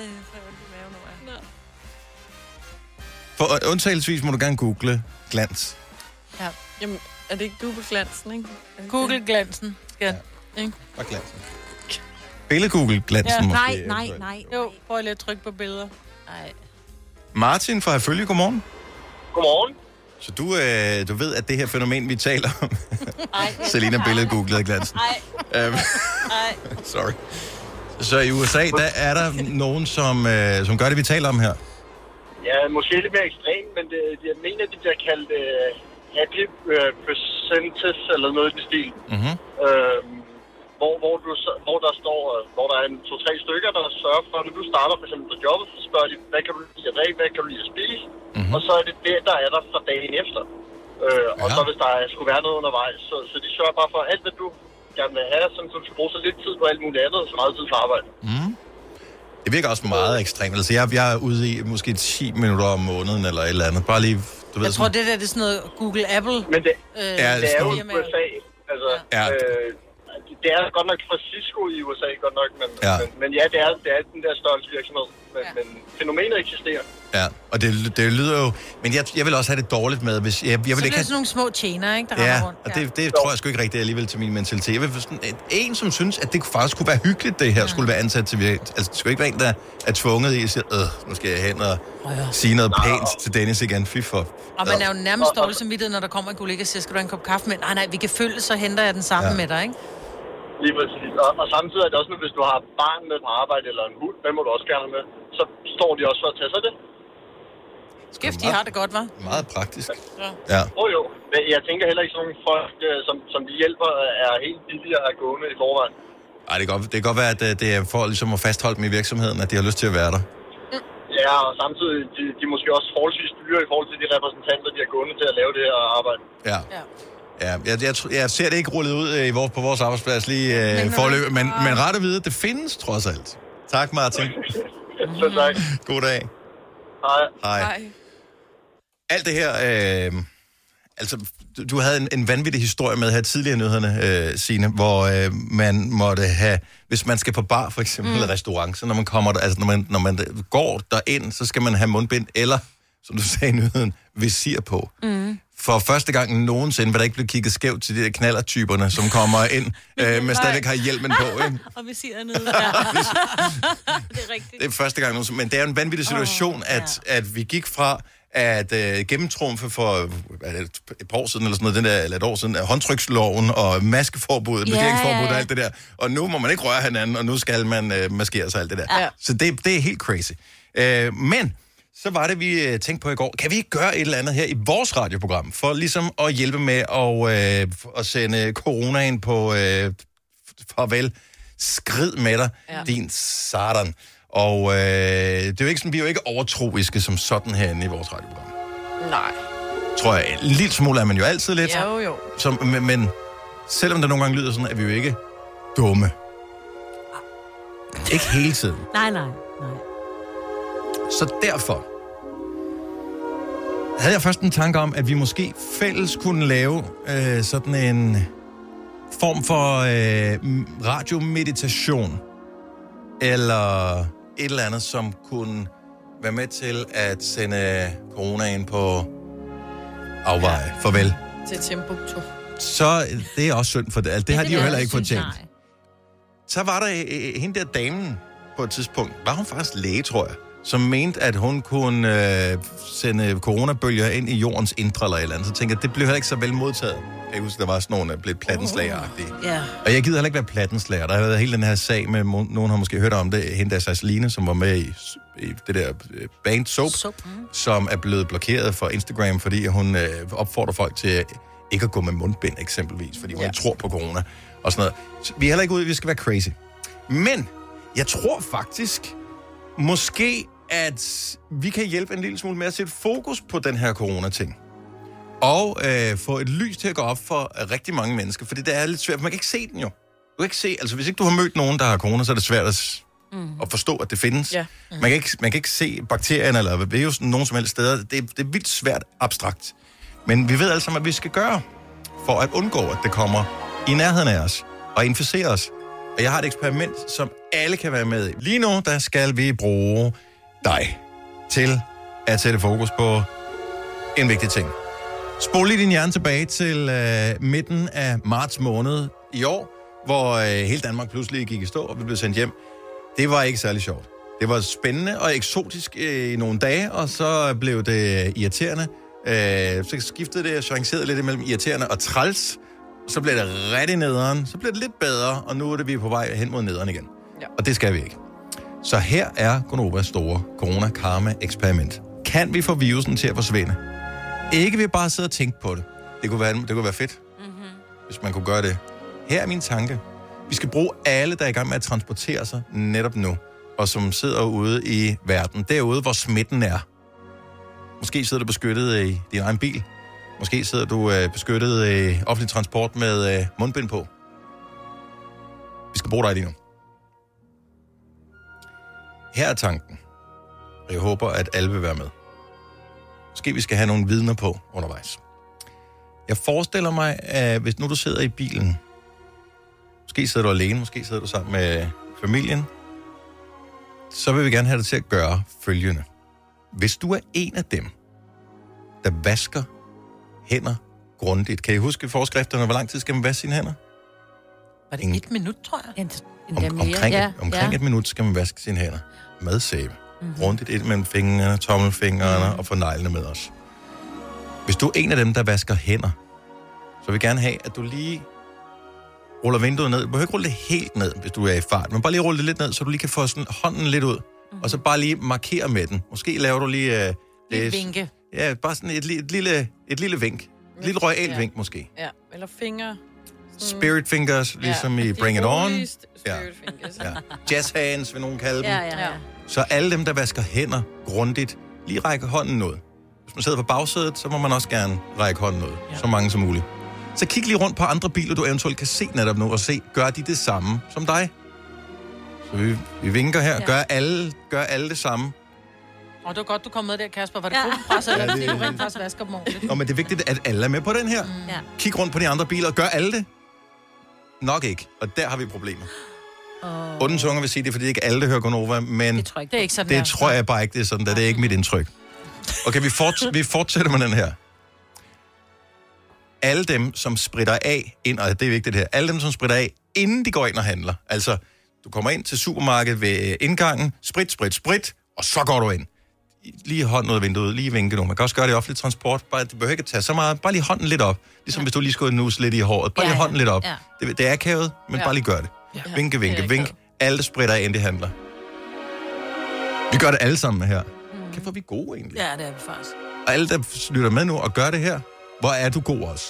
S1: For undtagelsesvis må du gerne google glans.
S3: Ja. Jamen, er det ikke du på glansen, ikke?
S2: Google glansen. Ja. Ikke?
S1: Og glansen. Billedgoogle glansen
S2: Ja.
S1: måske.
S2: Nej. Jo, prøv lige at trykke på billeder. Nej.
S1: Martin fra Herfølge, godmorgen.
S13: Godmorgen.
S1: Så du ved, at det her fænomen, vi taler om... Selina billedgooglede glansen.
S2: Nej.
S1: Sorry. Så i USA, der er der nogen, som gør det, vi taler om her.
S13: Ja, måske lidt mere ekstremt, men jeg mener, de bliver kaldt happy percentage eller noget i den stil.
S1: Mm-hmm.
S13: Hvor der står, hvor der er 2-3 stykker, der sørger for, når du starter for eksempel på jobbet, så spørger de, hvad kan du lide at drikke, hvad kan du lide at spise? Mm-hmm. Og så er det der er der fra dagen efter. Og så hvis der skulle være noget undervejs, så de sørger bare for alt, hvad du gerne vil have, så du skal bruge så lidt tid på alt muligt andet, og så meget tid på arbejde.
S1: Mm. Det virker også meget ekstremt. Altså, jeg er ude i måske 10 minutter om måneden eller et eller andet. Bare lige, du ved,
S2: Jeg tror, det er sådan noget Google Apple.
S13: Men det er jo
S2: i
S13: USA. Altså, det er godt nok fra Cisco i USA, godt nok, men ja, det er den der størrelse virksomhed. Men fænomenet eksisterer.
S1: Ja, og det lyder jo... Men jeg vil også have det dårligt med, hvis... Jeg vil
S2: så
S1: ikke
S2: det er sådan nogle små tjener, ikke, der
S1: ja,
S2: rundt.
S1: Og det tror jeg sgu ikke rigtigt alligevel til min mentalitet. Jeg vil sådan, en, som synes, at det faktisk kunne være hyggeligt, det her skulle være ansat til... Altså, det skulle ikke være en, der er tvunget i at sige, nu skal jeg hen og sige noget pænt til Dennis igen. Fy for...
S2: Og man er jo nærmest dårlig samvittighed, når der kommer en kollega og siger, skal du have en kop kaffe med? Nej, vi kan følge, så henter jeg den sammen med dig, ikke?
S13: Lige præcis. Og samtidig er det også, hvis du har barn med på arbejde eller en hund, hvad må du også gerne med, så står de også for at tage sig det.
S2: Skæft, de har det godt, hva'?
S1: Meget praktisk.
S13: Ja. Jo. Men jeg tænker heller ikke sådan nogle folk, som de hjælper, er helt billigere at gående i forvejen.
S1: Ej, det kan godt være, at det er for ligesom at fastholde dem i virksomheden, at de har lyst til at være der.
S13: Ja, og samtidig de er måske også forholdsvis dyre i forhold til de repræsentanter, de har gående til at lave det her arbejde.
S1: Ja. Ja, jeg ser det ikke rullet ud på vores arbejdsplads lige forløb, men ret at vide, det findes trods alt. Tak, Martin.
S13: Så tak.
S1: God dag.
S13: Hej.
S1: Alt det her, altså, du havde en vanvittig historie med her tidligere nyhederne, Signe, hvor man måtte have, hvis man skal på bar for eksempel, eller restaurant, så når man kommer der, altså når man går derind, så skal man have mundbind, eller, som du sagde i nyheden, visir på. For første gang nogensinde vil der ikke blive kigget skævt til de der knallertyperne, som kommer ind med stadigvæk har hjelmen på, ikke?
S4: Og visir nede. Ja. Det er rigtigt.
S1: Det er første gang nogensinde. Men det er jo en vanvittig situation, at vi gik fra at gennemtrumfe for et par år siden, eller sådan noget, eller et år siden, håndtryksloven og maskeforbud, parkeringsforbud og alt det der. Og nu må man ikke røre hinanden, og nu skal man maskere sig alt det der. Så det er helt crazy. Men så var det, vi tænkte på i går. Kan vi ikke gøre et eller andet her i vores radioprogram, for ligesom at hjælpe med at sende coronaen på farvel. Skrid med dig, din satan. Og det er jo ikke sådan, vi er jo ikke overtroiske som sådan herinde i vores radioprogram.
S3: Nej.
S1: Tror jeg, en lille smule er man jo altid lidt.
S3: Jo.
S1: Men selvom det nogle gange lyder sådan, er vi jo ikke dumme. Ikke hele tiden.
S4: Nej.
S1: Så derfor havde jeg først en tanke om, at vi måske fælles kunne lave sådan en form for radiomeditation, eller et eller andet, som kunne være med til at sende coronaen på afveje. Farvel.
S3: Til Timbuktu.
S1: Så det er også synd for det. Altså, det har de jo heller ikke fortjent. Så var der hende der damen på et tidspunkt, var hun faktisk læge, tror jeg, som mente, at hun kunne sende coronabølger ind i jordens indre eller et eller andet. Så tænkte jeg, det blev heller ikke så vel modtaget. Jeg husker, der var sådan nogle blevet plattenslager-agtige. Og jeg gider heller ikke være plattenslager. Der har været hele den her sag med, nogen har måske hørt om det, hende der Sasseline, som var med i det der band Soap, som er blevet blokeret for Instagram, fordi hun opfordrer folk til ikke at gå med mundbind eksempelvis, fordi hun ikke tror på corona og sådan noget. Så vi er heller ikke ude, vi skal være crazy. Men jeg tror faktisk, måske, at vi kan hjælpe en lille smule med at sætte fokus på den her corona-ting. Og få et lys til at gå op for rigtig mange mennesker. Fordi det er lidt svært, for man kan ikke se den jo. Du kan ikke se, altså hvis ikke du har mødt nogen, der har corona, så er det svært at forstå, at det findes. Ja. Man kan ikke se bakterierne eller virusen nogen som helst steder. Det er vildt svært abstrakt. Men vi ved altså, hvad vi skal gøre for at undgå, at det kommer i nærheden af os og inficerer os. Og jeg har et eksperiment, som alle kan være med i. Lige nu, der skal vi bruge dig til at sætte fokus på en vigtig ting. Spol lige din hjerne tilbage til midten af marts måned i år, hvor hele Danmark pludselig gik i stå, og vi blev sendt hjem. Det var ikke særlig sjovt. Det var spændende og eksotisk i nogle dage, og så blev det irriterende. Så skiftede det og changerede lidt imellem irriterende og træls. Så blev det rigtig nederen, så blev det lidt bedre, og nu er det vi på vej hen mod nederen igen. Ja. Og det skal vi ikke. Så her er Gonovas store corona-karma-eksperiment. Kan vi få virusen til at forsvinde? Ikke ved bare at sidde og tænke på det. Det kunne være fedt, hvis man kunne gøre det. Her er min tanke. Vi skal bruge alle, der er i gang med at transportere sig netop nu, og som sidder ude i verden, derude, hvor smitten er. Måske sidder du beskyttet i din egen bil. Måske sidder du beskyttet i offentlig transport med mundbind på. Vi skal bruge dig lige nu. Her er tanken. Og jeg håber, at alle vil være med. Måske vi skal have nogle vidner på undervejs. Jeg forestiller mig, at hvis nu du sidder i bilen, måske sidder du alene, måske sidder du sammen med familien, så vil vi gerne have dig til at gøre følgende. Hvis du er en af dem, der vasker hænder grundigt. Kan I huske forskrifterne? Hvor lang tid skal man vaske sine hænder?
S2: Var det 1 minut, tror jeg?
S1: Omkring 1 minut skal man vaske sine hænder med sæbe. Grundigt ind mellem fingrene, tommelfingrene og få neglene med os. Hvis du er en af dem, der vasker hænder, så vil jeg gerne have, at du lige ruller vinduet ned. Du behøver ikke rulle det helt ned, hvis du er i fart, men bare lige rulle det lidt ned, så du lige kan få sådan hånden lidt ud, og så bare lige markere med den. Måske laver du lige...
S2: et vinke.
S1: Ja, bare sådan et lille vink. Et lille royal vink, måske.
S3: Ja, eller fingre.
S1: Spirit fingers, ligesom i Bring It On.
S3: Spirit fingers.
S1: Ja. Jazz hands, vil nogen kalde dem.
S4: Ja.
S1: Så alle dem, der vasker hænder grundigt, lige rækker hånden ud. Hvis man sidder på bagsædet, så må man også gerne række hånden ud. Ja. Så mange som muligt. Så kig lige rundt på andre biler, du eventuelt kan se netop nu, og se, gør de det samme som dig? Så vi vinker her. Ja. Gør alle det samme.
S2: Og det var godt, du kom med der, Kasper. Var det gruppepres, eller fordi du rent faktisk vasker dem ordentligt?
S1: Nå, men det er vigtigt, at alle er med på den her.
S4: Ja.
S1: Kig rundt på de andre biler, og gør alle det? Nok ikke, og der har vi problemer. Onde tunger vil sige det, fordi det ikke alle, der hører Gonova, men
S2: det tror jeg ikke. Det er ikke sådan,
S1: det tror jeg bare ikke, det er sådan, det er ikke mit indtryk. Okay, vi fortsætter med den her. Alle dem, som spritter af ind, og det er vigtigt her, alle dem, som spritter af, inden de går ind og handler. Altså, du kommer ind til supermarkedet ved indgangen, sprit, og så går du ind. Lige hånden ud af vinduet, lige vinke nu. Man kan også gøre det i offentlig transport. Bare, det behøver ikke at tage så meget. Bare lige hånden lidt op. Ligesom hvis du lige skulle nuse lidt i håret. Bare lige hånden lidt op. Ja. Det er akavet, men bare lige gør det. Ja. Vink. Alle spritter af, inden de handler. Vi gør det alle sammen her. Kan få vi gode egentlig?
S2: Ja, det er vi faktisk.
S1: Og alle, der lytter med nu og gør det her, hvor er du god også?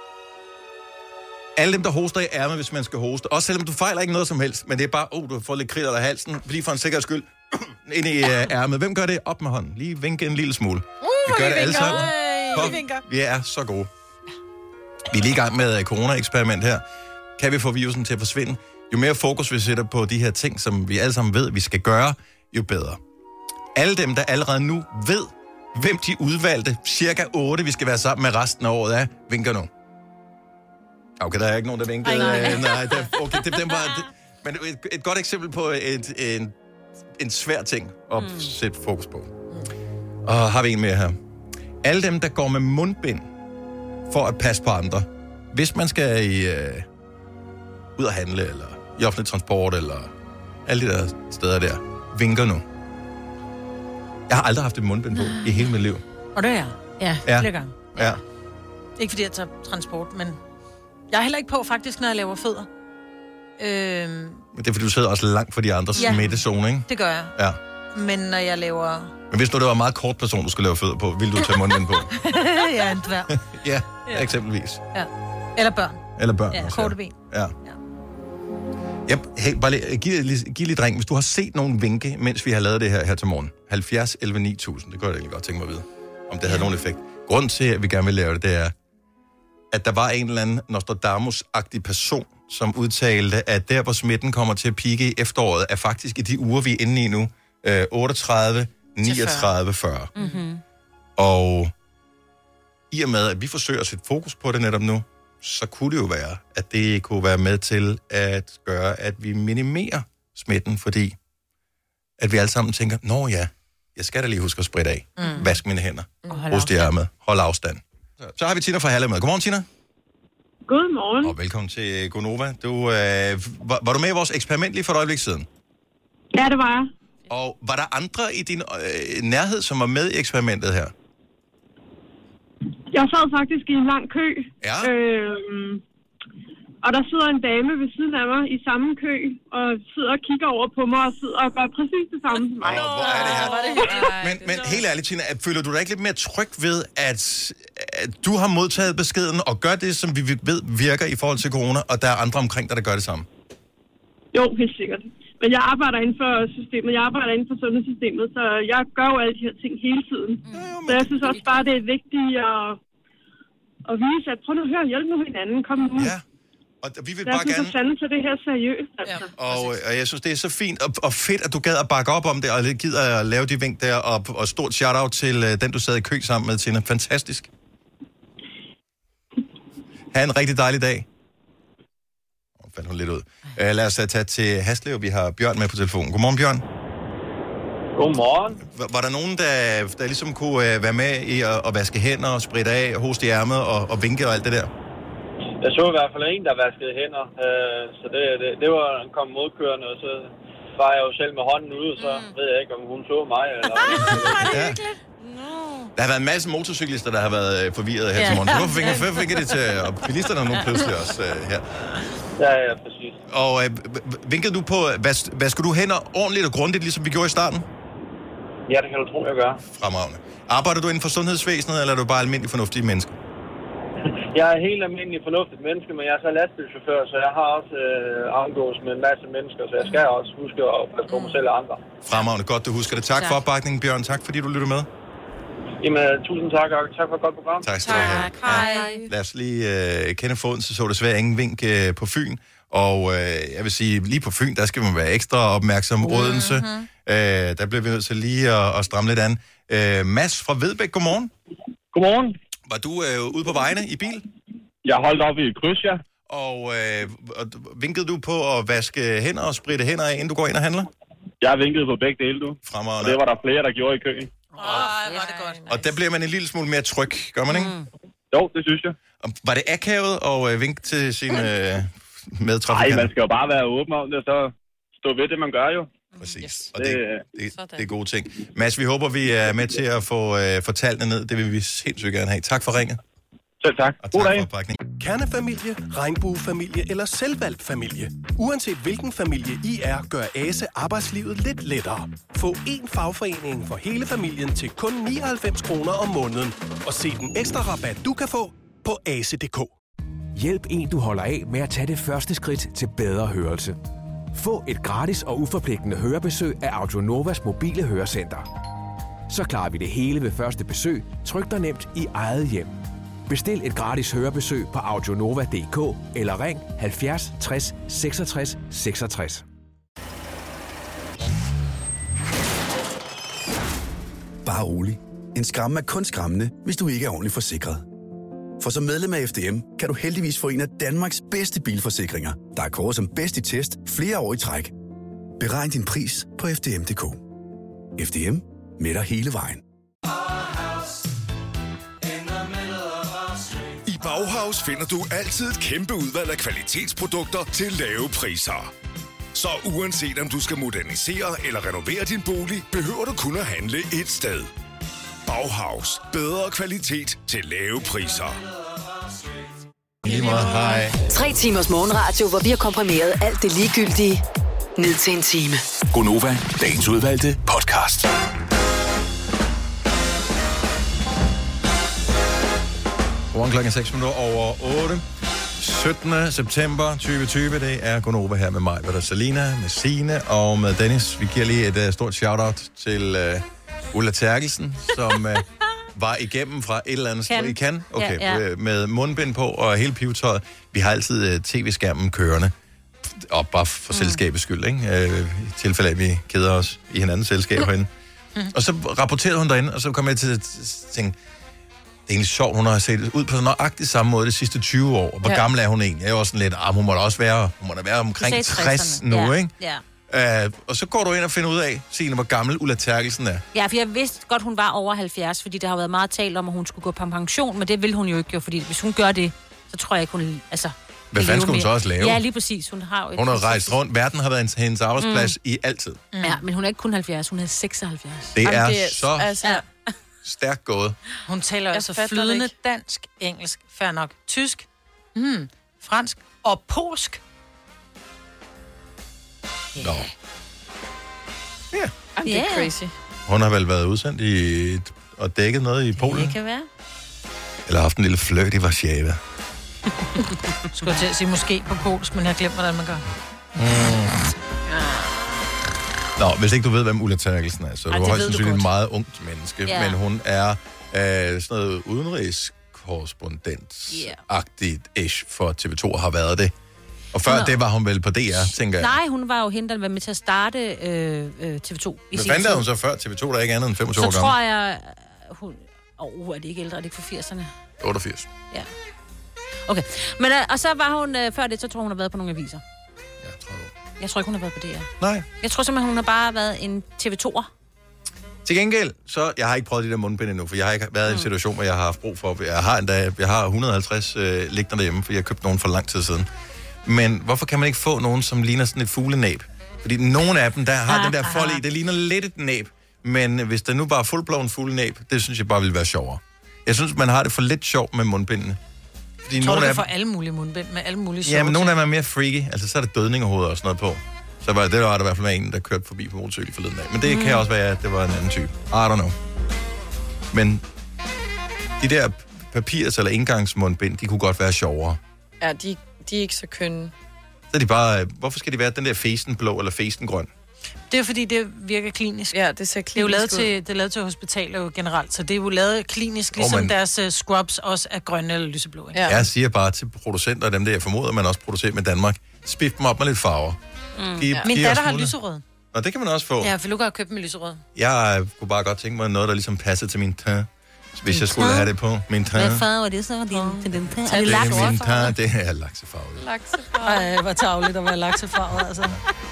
S1: Alle dem, der hoster i ærmet, hvis man skal hoste. Også selvom du fejler ikke noget som helst, men det er bare, du får lidt kridt af halsen, lige for en sikkerheds skyld, ind i ærmet. Hvem gør det? Op med hånden. Lige vinke en lille smule. Vi gør det alle sammen. Vi er så gode. Vi er lige i gang med corona-eksperiment her. Kan vi få virusen til at forsvinde? Jo mere fokus vi sætter på de her ting, som vi alle sammen ved, vi skal gøre, jo bedre. Alle dem, der allerede nu ved, hvem de udvalgte, cirka 8, vi skal være sammen med resten af året af, vinker nu. Okay, der er ikke nogen, der vinker. Nej, okay, det var... Men et godt eksempel på en svær ting at sætte fokus på. Og har vi en mere her. Alle dem, der går med mundbind for at passe på andre. Hvis man skal ud at handle, eller i offentlig transport, eller alle de der steder der, vinker nu. Jeg har aldrig haft et mundbind på i hele mit liv.
S2: Og det er jeg. Ja, flere gange.
S1: Ja.
S2: Ikke fordi jeg tager transport, men jeg er heller ikke på faktisk, når jeg laver fødder.
S1: Men det er fordi, du sidder også langt for de andre smittezone, ikke?
S2: Det gør jeg.
S1: Ja.
S2: Men når jeg laver...
S1: Men hvis nu det var en meget kort person, du skulle lave fødder på, ville du tage mundbind på?
S2: Ja, en dværg.
S1: Ja, eksempelvis.
S2: Ja. Eller børn.
S1: Eller børn.
S2: Ja,
S1: også,
S2: korte ben.
S1: Ja. Hey, bare giv lidt ring, hvis du har set nogen vinke, mens vi har lavet det her til morgen. 70 11 9000, det kunne jeg egentlig godt tænke mig at vide, om det havde nogen effekt. Grunden til, at vi gerne vil lave det, det er, at der var en eller anden Nostradamus-agtig person, som udtalte, at der, hvor smitten kommer til at pike i efteråret, er faktisk i de uger, vi er inde i nu, 38, 39, 40. Mm-hmm. Og i og med, at vi forsøger at sætte fokus på det netop nu, så kunne det jo være, at det kunne være med til at gøre, at vi minimerer smitten, fordi at vi alle sammen tænker, nå ja, jeg skal da lige huske at spritte af. Vask mine hænder. Hoste i ærmet. Hold afstand. Så har vi Tina fra Herlev med. Godmorgen, Tina.
S18: Godmorgen.
S1: Og velkommen til Gonova. Var du med i vores eksperiment lige for et øjeblik siden?
S18: Ja, det var jeg.
S1: Og var der andre i din nærhed, som var med i eksperimentet her?
S18: Jeg sad faktisk i en lang kø.
S1: Ja.
S18: Og der sidder en dame ved siden af mig i samme kø, og sidder og kigger over på mig og sidder og gør præcis det samme som mig.
S1: Hvor er det her? Men helt ærligt, Tina, føler du dig ikke lidt mere tryg ved, at du har modtaget beskeden og gør det, som vi ved virker i forhold til corona, og der er andre omkring dig, der gør det samme?
S18: Jo, helt sikkert. Men jeg arbejder inden for systemet, jeg arbejder inden for sundhedssystemet, så jeg gør jo alle de her ting hele tiden. Så jeg synes også bare, det er vigtigt at vise, at prøv nu at høre, hjælp nu hinanden, kom nu. Ja.
S1: Og vi vil
S18: bare
S1: gerne...
S18: Jeg synes, at det her seriøst. Altså.
S1: Og jeg synes, det er så fint og fedt, at du gad at bakke op om det, og gider at lave de vink der, og stort shout-out til den, du sad i kø sammen med, Tina. Fantastisk. Ha' en rigtig dejlig dag. Fandt hun lidt ud. Lad os tage til Haslev. Vi har Bjørn med på telefonen. Godmorgen, Bjørn.
S19: Godmorgen.
S1: Var der nogen, der ligesom kunne være med i at vaske hænder og spritte af, hoste i ærmet og vinke og alt det der?
S19: Jeg så i hvert fald en, der vaskede hænder, så det var kommet modkørende, og så var jeg jo selv med hånden ude, så ved jeg ikke, om hun så mig eller...
S1: Ja. Der har været en masse motorcyklister, der har været forvirret her til morgen. Så hvorfor fik det til, og bilisterne nu pludselig også her?
S19: Ja, præcis.
S1: Og vinkede du på, vasker du hænder ordentligt og grundigt, ligesom vi gjorde i starten?
S19: Ja, det kan du tro, jeg gør.
S1: Fremragende. Arbejder du inden for sundhedsvæsenet, eller er du bare almindelig fornuftig menneske?
S19: Jeg er helt almindelig fornuftigt menneske, men jeg er så lastbilchauffør, så jeg har også omgås med en masse mennesker, så jeg skal også huske at passe på mig selv og andre.
S1: Fremragende. Godt, du husker det. Tak for opbakningen, Bjørn. Tak, fordi du lytter med.
S19: Jamen, tusind tak, og tak for et godt program.
S1: Tak skal du have.
S3: Hej.
S1: Lad os lige kende foden, så desværre ingen vink på Fyn. Og jeg vil sige, lige på Fyn, der skal man være ekstra opmærksom. Odense, der bliver vi nødt til lige at stramme lidt an. Mads fra Vedbæk, godmorgen.
S20: Godmorgen.
S1: Var du ude på vejene i bil?
S20: Jeg holdt op i et kryds, ja.
S1: Og vinkede du på at vaske hænder og spritte hænder af, inden du går ind og handler?
S20: Jeg vinkede på begge dele, du.
S1: Fremragende.
S20: Og det var der flere, der gjorde i køen.
S2: Var det godt.
S1: Og der bliver man en lille smule mere tryg, gør man ikke?
S20: Jo, det synes jeg.
S1: Og var det akavet at vinke til sine medtrafikanter?
S20: Nej, man skal jo bare være åben om det, og så stå ved det, man gør jo.
S1: Præcis. Yes. Og det er gode ting. Mads, vi håber, vi er med til at få tallene ned. Det vil vi sindssygt gerne have. Tak for ringet.
S20: Selv tak.
S1: Og tak for opbakningen.
S14: Kernefamilie, regnbuefamilie eller selvvalgt familie. Uanset hvilken familie I er, gør ASE arbejdslivet lidt lettere. Få én fagforening for hele familien til kun 99 kroner om måneden. Og se den ekstra rabat, du kan få på ase.dk.
S15: Hjælp en, du holder af med at tage det første skridt til bedre hørelse. Få et gratis og uforpligtende hørebesøg af Audionovas mobile hørecenter. Så klarer vi det hele ved første besøg, tryk dig nemt i eget hjem. Bestil et gratis hørebesøg på audionova.dk eller ring 70 60 66 66.
S16: Bare rolig. En skræmme er kun skræmmende, hvis du ikke er ordentligt forsikret. For som medlem af FDM kan du heldigvis få en af Danmarks bedste bilforsikringer, der er kåret som bedst i test flere år i træk. Beregn din pris på FDM.dk. FDM med dig hele vejen.
S17: I Bauhaus finder du altid et kæmpe udvalg af kvalitetsprodukter til lave priser. Så uanset om du skal modernisere eller renovere din bolig, behøver du kun at handle et sted. Bauhaus. Bedre kvalitet til lave priser.
S1: Hej.
S11: 3 timers morgenradio, hvor vi har komprimeret alt det ligegyldige ned til en time.
S5: Gonova, dagens udvalgte podcast.
S1: Morgen klokken 6 minutter over 8. 17. september 2020, det er Gonova her med mig, med Selina, med Signe og med Dennis. Vi giver lige et stort shout-out til Ulla Terkelsen, som var igennem fra et eller andet sted. I kan? Okay, ja. Med mundbind på og hele pivetøjet. Vi har altid tv-skærmen kørende, og bare for selskabets skyld, ikke? I tilfælde af, at vi keder os i hinandens selskab herinde. Og så rapporterede hun derinde, og så kom jeg til at tænke, det er egentlig sjovt, hun har set ud på sådan nøjagtigt samme måde de sidste 20 år. Hvor gammel er hun egentlig? Jeg er også sådan lidt, hun må da være omkring 60 nu, ikke?
S4: Ja.
S1: Og så går du ind og finder ud af, Signe, hvor gammel Ulla Terkelsen er.
S4: Ja, for jeg vidste godt, hun var over 70, fordi der har været meget talt om, at hun skulle gå på pension, men det vil hun jo ikke, fordi hvis hun gør det, så tror jeg ikke, hun...
S1: Hvad fanden skulle hun så også lave?
S4: Ja, lige præcis. Hun
S1: har rejst rundt. Verden har været hendes arbejdsplads i altid.
S4: Ja, men hun er ikke kun 70, hun er 76.
S1: Det er så stærkt gået.
S2: Hun taler altså flydende dansk, engelsk, fair nok, tysk, fransk og polsk.
S1: Nå. Ja.
S3: Det er crazy.
S1: Hun har vel været udsendt og dækket noget i Polen?
S4: Det kan være.
S1: Eller haft en lille fløjt i Warszawa.
S2: Skulle til at sige måske på polsk, men jeg glemmer, hvordan man gør.
S1: Nå, hvis ikke du ved, hvem Ulla Terkelsen er, så er du højst sandsynligt et meget ungt menneske, men hun er sådan noget udenrigskorrespondent-agtigt ish for TV2 har været det. Og før det var hun vel på DR, tænker jeg.
S4: Nej, hun var jo hende, der var med til at starte TV2 i sin tid.
S1: Hvad fanden er hun så før TV2, der er ikke andet end 25 år gammel?
S4: Så tror jeg, hun... er det ikke ældre? Er det ikke for 80'erne?
S1: 88.
S4: Ja. Okay. Men, og så var hun, før det, så tror hun har været på nogle aviser. Jeg tror ikke, hun har været på DR.
S1: Nej.
S4: Jeg tror simpelthen, hun har bare været en TV2'er.
S1: Til gengæld, så jeg har ikke prøvet de der mundbind endnu, for jeg har ikke været i en situation, hvor jeg har haft brug for. Jeg har 150 liggende derhjemme, for jeg købte nogen for lang tid siden. Men hvorfor kan man ikke få nogen, som ligner sådan et fuglenæb? Fordi nogle af dem, der har den der fold i, det ligner lidt et næb. Men hvis der nu bare er fuldblåen fuglenæb, det synes jeg bare ville være sjovere. Jeg synes, man har det for lidt sjovt med mundbindene.
S2: Jeg tror, du kan få alle mulige mundbind med alle mulige sjove.
S1: Ja, men nogle af dem er mere freaky. Altså, så er der dødningerhoveder og sådan noget på. Så var det der i hvert fald en, der kørte forbi på motorcykel forleden dag. Men det kan også være, at det var en anden type. I don't know. Men de der papirs- eller indgangsmundbind, de kunne godt være sjovere.
S3: Ja, de er ikke så kønne.
S1: Så er de bare... Hvorfor skal de være den der festenblå eller festengrøn?
S2: Det er fordi, det virker klinisk.
S3: Ja, det ser klinisk
S2: det er jo lavet til hospitaler jo generelt, så det er jo lavet klinisk, ligesom deres scrubs også er grønne eller lyseblå. Ikke?
S1: Ja. Jeg siger bare til producenter af dem, der jeg formoder, man også producerer med Danmark, spift dem op med lidt farver.
S2: Min datter har lyserød.
S1: Og det kan man også få.
S2: Ja, for Luca har købt med lyserød.
S1: Jeg kunne bare godt tænke mig noget, der ligesom passer til min teint. Hvis jeg skulle have det på min teint.
S4: Hvad farve er det så? Til den teint?
S1: Er det laksefarvet? Det er laksefarvet.
S2: Ej, hvor tarveligt at være laksefarvet, altså.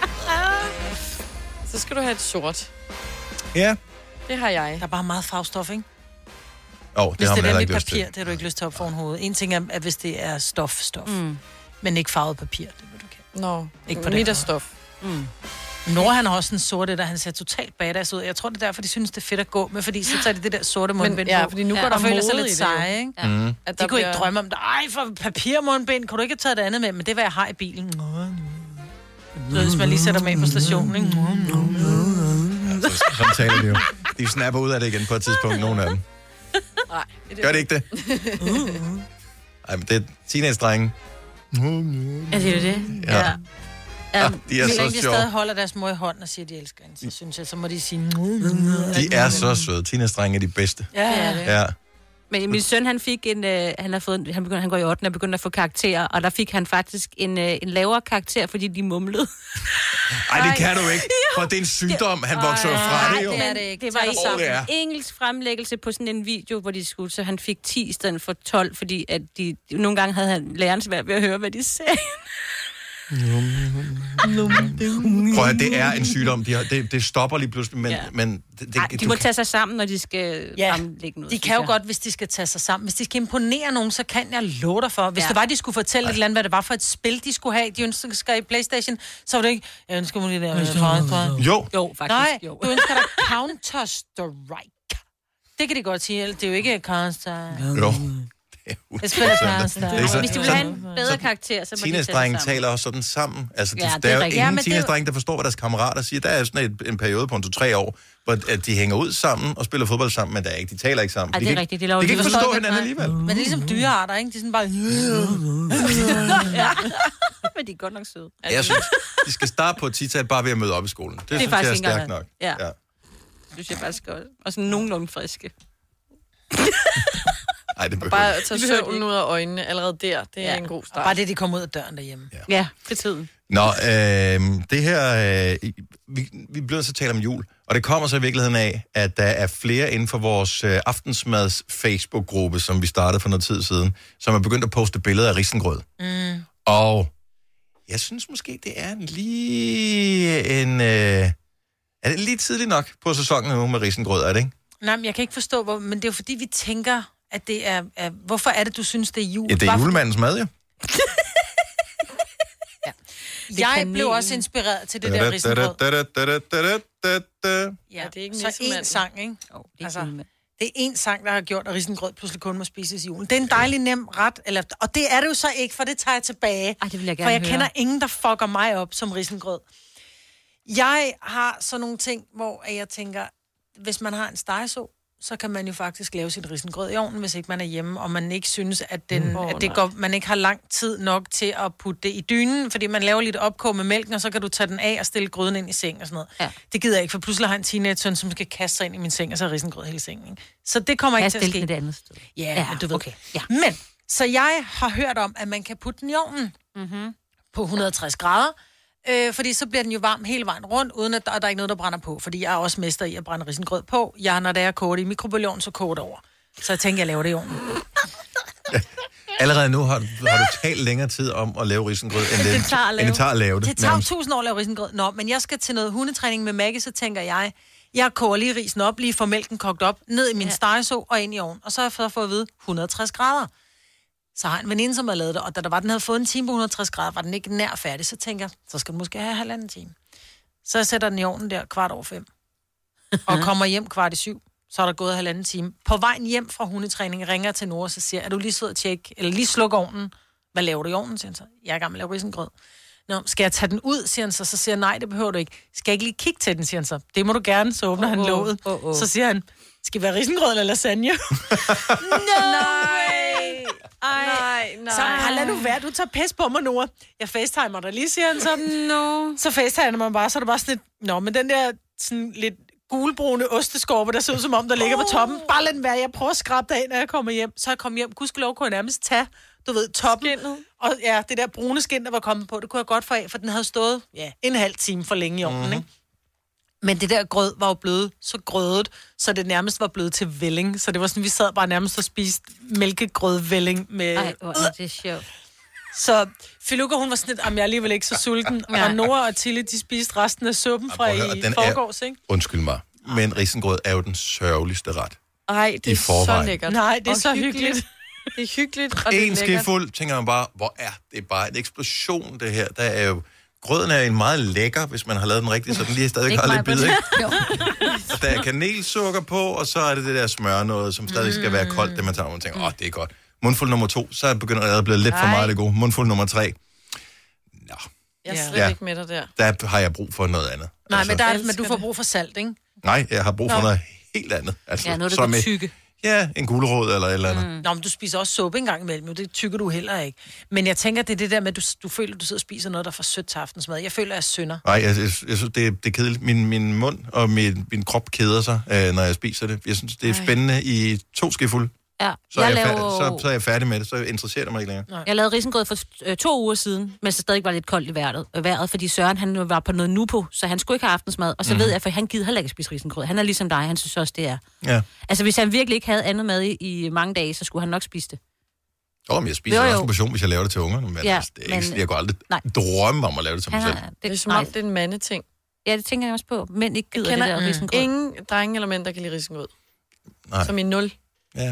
S3: Så skal du have et sort.
S1: Ja.
S3: Det har jeg.
S2: Der er bare meget farvestof, ikke?
S1: Det har man heller ikke lyst til.
S2: Papir, det har du ikke lyst til op foran hovedet. En ting er, at hvis det er stof. Men ikke farvet papir, det vil du kende.
S3: Nå,
S2: ikke på
S3: det er stof.
S2: Nora, han har også en sorte, der han ser totalt badass ud. Jeg tror, det er derfor, de synes, det er fedt at gå med, fordi så tager de det der sorte mundbind på.
S3: Ja, fordi nu går der
S2: føler sig
S3: mode
S2: lidt
S3: i
S2: seje, ikke?
S3: Ja.
S1: Mm.
S2: De kunne ikke drømme om det. Ej, for papirmundbind, kan du ikke have taget det andet med? Men det er, hvad jeg har i bilen. Så hvis man lige sætter med på stationen, ikke?
S1: Ja, sådan taler de jo. De snapper ud af det igen på et tidspunkt, nogle af dem.
S3: Nej.
S1: Gør det ikke det? Ej, men det er teenage-drenge.
S4: Er det det?
S2: Ja.
S1: De er så sjove.
S2: De stadig holder deres mor i hånden og siger, at de elsker hende. Så synes jeg, så må de sige...
S1: De er så søde. Teenage-drenge er de bedste.
S2: Ja.
S4: Men min søn, han fik han går i 8. og begyndte at få karakterer, og der fik han faktisk en lavere karakter, fordi de mumlede.
S1: Ej, det kan du ikke, for det er en sygdom, han vokser fra det jo.
S4: Nej, det er det ikke. Det var en engelsk fremlæggelse på sådan en video, hvor de skulle, så han fik 10 i stedet for 12, fordi at de nogle gange havde han læreren svært ved at høre, hvad de sagde.
S1: Prøv at det er en sygdom. Det stopper lige pludselig, men
S4: de må tage sig sammen, når de skal fremlægge noget.
S2: De kan jo godt, hvis de skal tage sig sammen. Hvis de skal imponere nogen, så kan jeg love dig for. Hvis det var, de skulle fortælle et eller andet, hvad det var for et spil, de skulle have. De ønsker i PlayStation, så var det ikke... Jeg ønsker mig det der...
S1: Jo,
S4: faktisk.
S2: Nej, du ønsker dig Counter-Strike. Det kan de godt sige. Det er jo ikke Counter-Strike.
S1: Jo.
S4: Det spiller kærester. Hvis de vil have en bedre karakter, så må de tage
S1: teenage-drenge
S4: sammen.
S1: taler også sådan sammen. Altså,
S4: Ja,
S1: der er jo
S4: rigtigt.
S1: ingen teenage-drenge, der forstår, hvad deres kammerater siger. Der er sådan en periode på 2-3 år, hvor at de hænger ud sammen og spiller fodbold sammen, men de taler ikke sammen.
S4: Ej, det er rigtigt.
S1: De kan ikke forstå hinanden alligevel.
S2: Men det er ligesom dyrearter, ikke? De er sådan bare...
S4: Ja. Men de er godt nok søde.
S1: Jeg synes, de skal starte på et 10-tal bare ved at møde op i skolen. Det synes jeg er stærkt nok.
S4: Ja. Det synes jeg faktisk godt. Og sådan nogenlunde friske.
S1: Ej, det behøver
S3: bare at tage søvnen ud af øjnene allerede der, det er en god start.
S2: Bare det, de kommer ud af døren derhjemme.
S4: Ja, det er tiden.
S1: Nå, det her... vi bliver så tale om jul, og det kommer så i virkeligheden af, at der er flere inden for vores aftensmads Facebook-gruppe, som vi startede for noget tid siden, som er begyndt at poste billeder af risengrød.
S2: Mm.
S1: Og jeg synes måske, det er lige en... er det lige tidligt nok på sæsonen nu med risengrød, er det ikke?
S2: Nej, men jeg kan ikke forstå, men det er jo fordi, vi tænker, at det er... hvorfor er det, du synes, det er jul?
S1: Ja, det er julemandens mad, jo.
S2: Jeg blev også inspireret til det der risengrød. Ja, det er ikke så én sang, ikke? Det er én sang, der har gjort, at risengrød pludselig kun må spises i julen. Det er en dejlig nem ret, og det er det jo så ikke, for det tager jeg tilbage.
S4: Ej, det vil jeg gerne
S2: for jeg
S4: høre.
S2: kender ingen, der fucker mig op som risengrød. Jeg har sådan nogle ting, hvor jeg tænker, hvis man har en stegeså, så kan man jo faktisk lave sin risengrød i ovnen, hvis ikke man er hjemme, og man ikke synes, at, man ikke har lang tid nok til at putte det i dynen, fordi man laver lidt opkog med mælken, og så kan du tage den af og stille gryden ind i seng og sådan noget. Ja. Det gider jeg ikke, for pludselig har jeg en teenage-søn, som skal kaste sig ind i min seng, og så er risengrød hele sengen. Ikke? Så det kommer ikke til at ske.
S4: Det andet sted.
S2: Ja, men du ved. Okay. Ja. Men, så jeg har hørt om, at man kan putte den i ovnen på 160 grader, fordi så bliver den jo varm hele vejen rundt, uden at der er ikke noget, der brænder på. Fordi jeg er også mester i at brænde risengrød på. Når det er kogt i mikrobølgeovnen, så koger det over. Så jeg tænker, jeg laver det i ovnen.
S1: Allerede nu har du talt længere tid om at lave risengrød, end det tager at lave det.
S2: Det tager 1000 år at lave risengrød. Nå, men jeg skal til noget hundetræning med Maggie, så tænker jeg koger lige risen op, lige får mælken kogt op, ned i min stegeså og ind i ovnen. Og så har jeg fået at vide 160 grader. Så har en veninde, som har lavet det, og da den havde fået en time på 160 grader, var den ikke nær færdig. Så tænker jeg, så skal den måske have 1,5 time. Så jeg sætter den i ovnen der 5:15. Og kommer hjem 6:15. Så er der gået 1,5 time. På vejen hjem fra hundetræning ringer jeg til Nora, og så siger, er du lige sød at tjekke, eller lige slukke ovnen? Hvad laver du i ovnen, siger han så? Jeg er i gang med at lave risengrød. Nå, skal jeg tage den ud, siger han så. Så siger jeg, nej, det behøver du ikke. Skal jeg ikke lige kigge til den, siger han så. Det må du gerne, så åbner han låget. Så siger han, skal vi have risengrød eller lasagne? Nej. Så lad nu være, du tager pis på mig, Nora. Jeg facetimer dig lige, siger han så. Så facetimer man bare, så er det bare sådan lidt, nå, men den der sådan lidt gulbrune osteskorpe, der ser ud som om, der ligger på toppen. Bare lad den være, jeg prøver at skrabe dig ind, når jeg kommer hjem. Så jeg kom hjem, gudskelov kunne jeg nærmest tage, du ved, toppen. Skinnet. Og ja, det der brune skin, der var kommet på, det kunne jeg godt få af, for den havde stået, 1,5 time for længe i ovnen, ikke? Men det der grød var jo blevet så grødet, så det nærmest var blevet til velling. Så det var sådan, vi sad bare nærmest og spiste mælkegrødvelling med...
S4: Ej, det er sjovt.
S2: Så Filuka, hun var sådan lidt, jeg er alligevel ikke så sulten. Ja. Og Nora og Tilly, de spiste resten af suppen fra i forgårs, ikke?
S1: Undskyld mig, men risengrød er jo den sørgeligste ret.
S3: Ej, det er så lækkert.
S2: Nej, det er så hyggeligt.
S3: Det er hyggeligt, og det er
S1: en skefuld, tænker man bare, hvor er det bare en eksplosion, det her. Der er jo... Grøden er en meget lækker, hvis man har lavet den rigtigt, så den lige stadig har lidt bid, ikke? Der er kanelsukker på, og så er det der smør noget, som stadig skal være koldt, det man tager, og man tænker, det er godt. Mundfuld nummer 2, så begynder det at blive lidt for meget det gode. Mundfuld nummer 3. Nå.
S3: Jeg er slet ikke med dig der.
S1: Der har jeg brug for noget andet.
S2: Nej, men du får brug for salt, ikke?
S1: Nej, jeg har brug for noget helt andet. Altså,
S2: noget, der kan tykke.
S1: Ja, en gulerod eller et eller andet.
S2: Nå, men du spiser også suppe en gang imellem, det tykker du heller ikke. Men jeg tænker, det er det der med, at du føler, at du sidder og spiser noget, der er for sødt til aftensmad. Jeg føler, at jeg synder.
S1: Nej, jeg synes, det er kedeligt. Min mund og min krop keder sig, når jeg spiser det. Jeg synes, det er spændende i 2 skefulde.
S4: Ja.
S1: Så er jeg færdig med det, så interesserer det mig ikke længere.
S4: Jeg lavede risengrød for 2 uger siden, men så stadig var lidt koldt i vejret, fordi Søren, han var på noget nu på, så han skulle ikke have aftensmad. Og så ved jeg, for han gider heller ikke spise risengrød. Han er ligesom dig, han synes også, det er. Ja. Altså, hvis han virkelig ikke havde andet mad i mange dage, så skulle han nok spise det.
S1: Men jeg spiser også en portion, hvis jeg laver det til ungerne, men det er ikke, jeg går aldrig drømme om at lave det til mig selv.
S3: Det er som om, det er en mandeting.
S4: Ja, det tænker jeg også på. Mænd ikke gider det der risengrød.
S3: Ingen drenge eller mænd, der kan lide risengrød. Som i 0.
S1: Ja.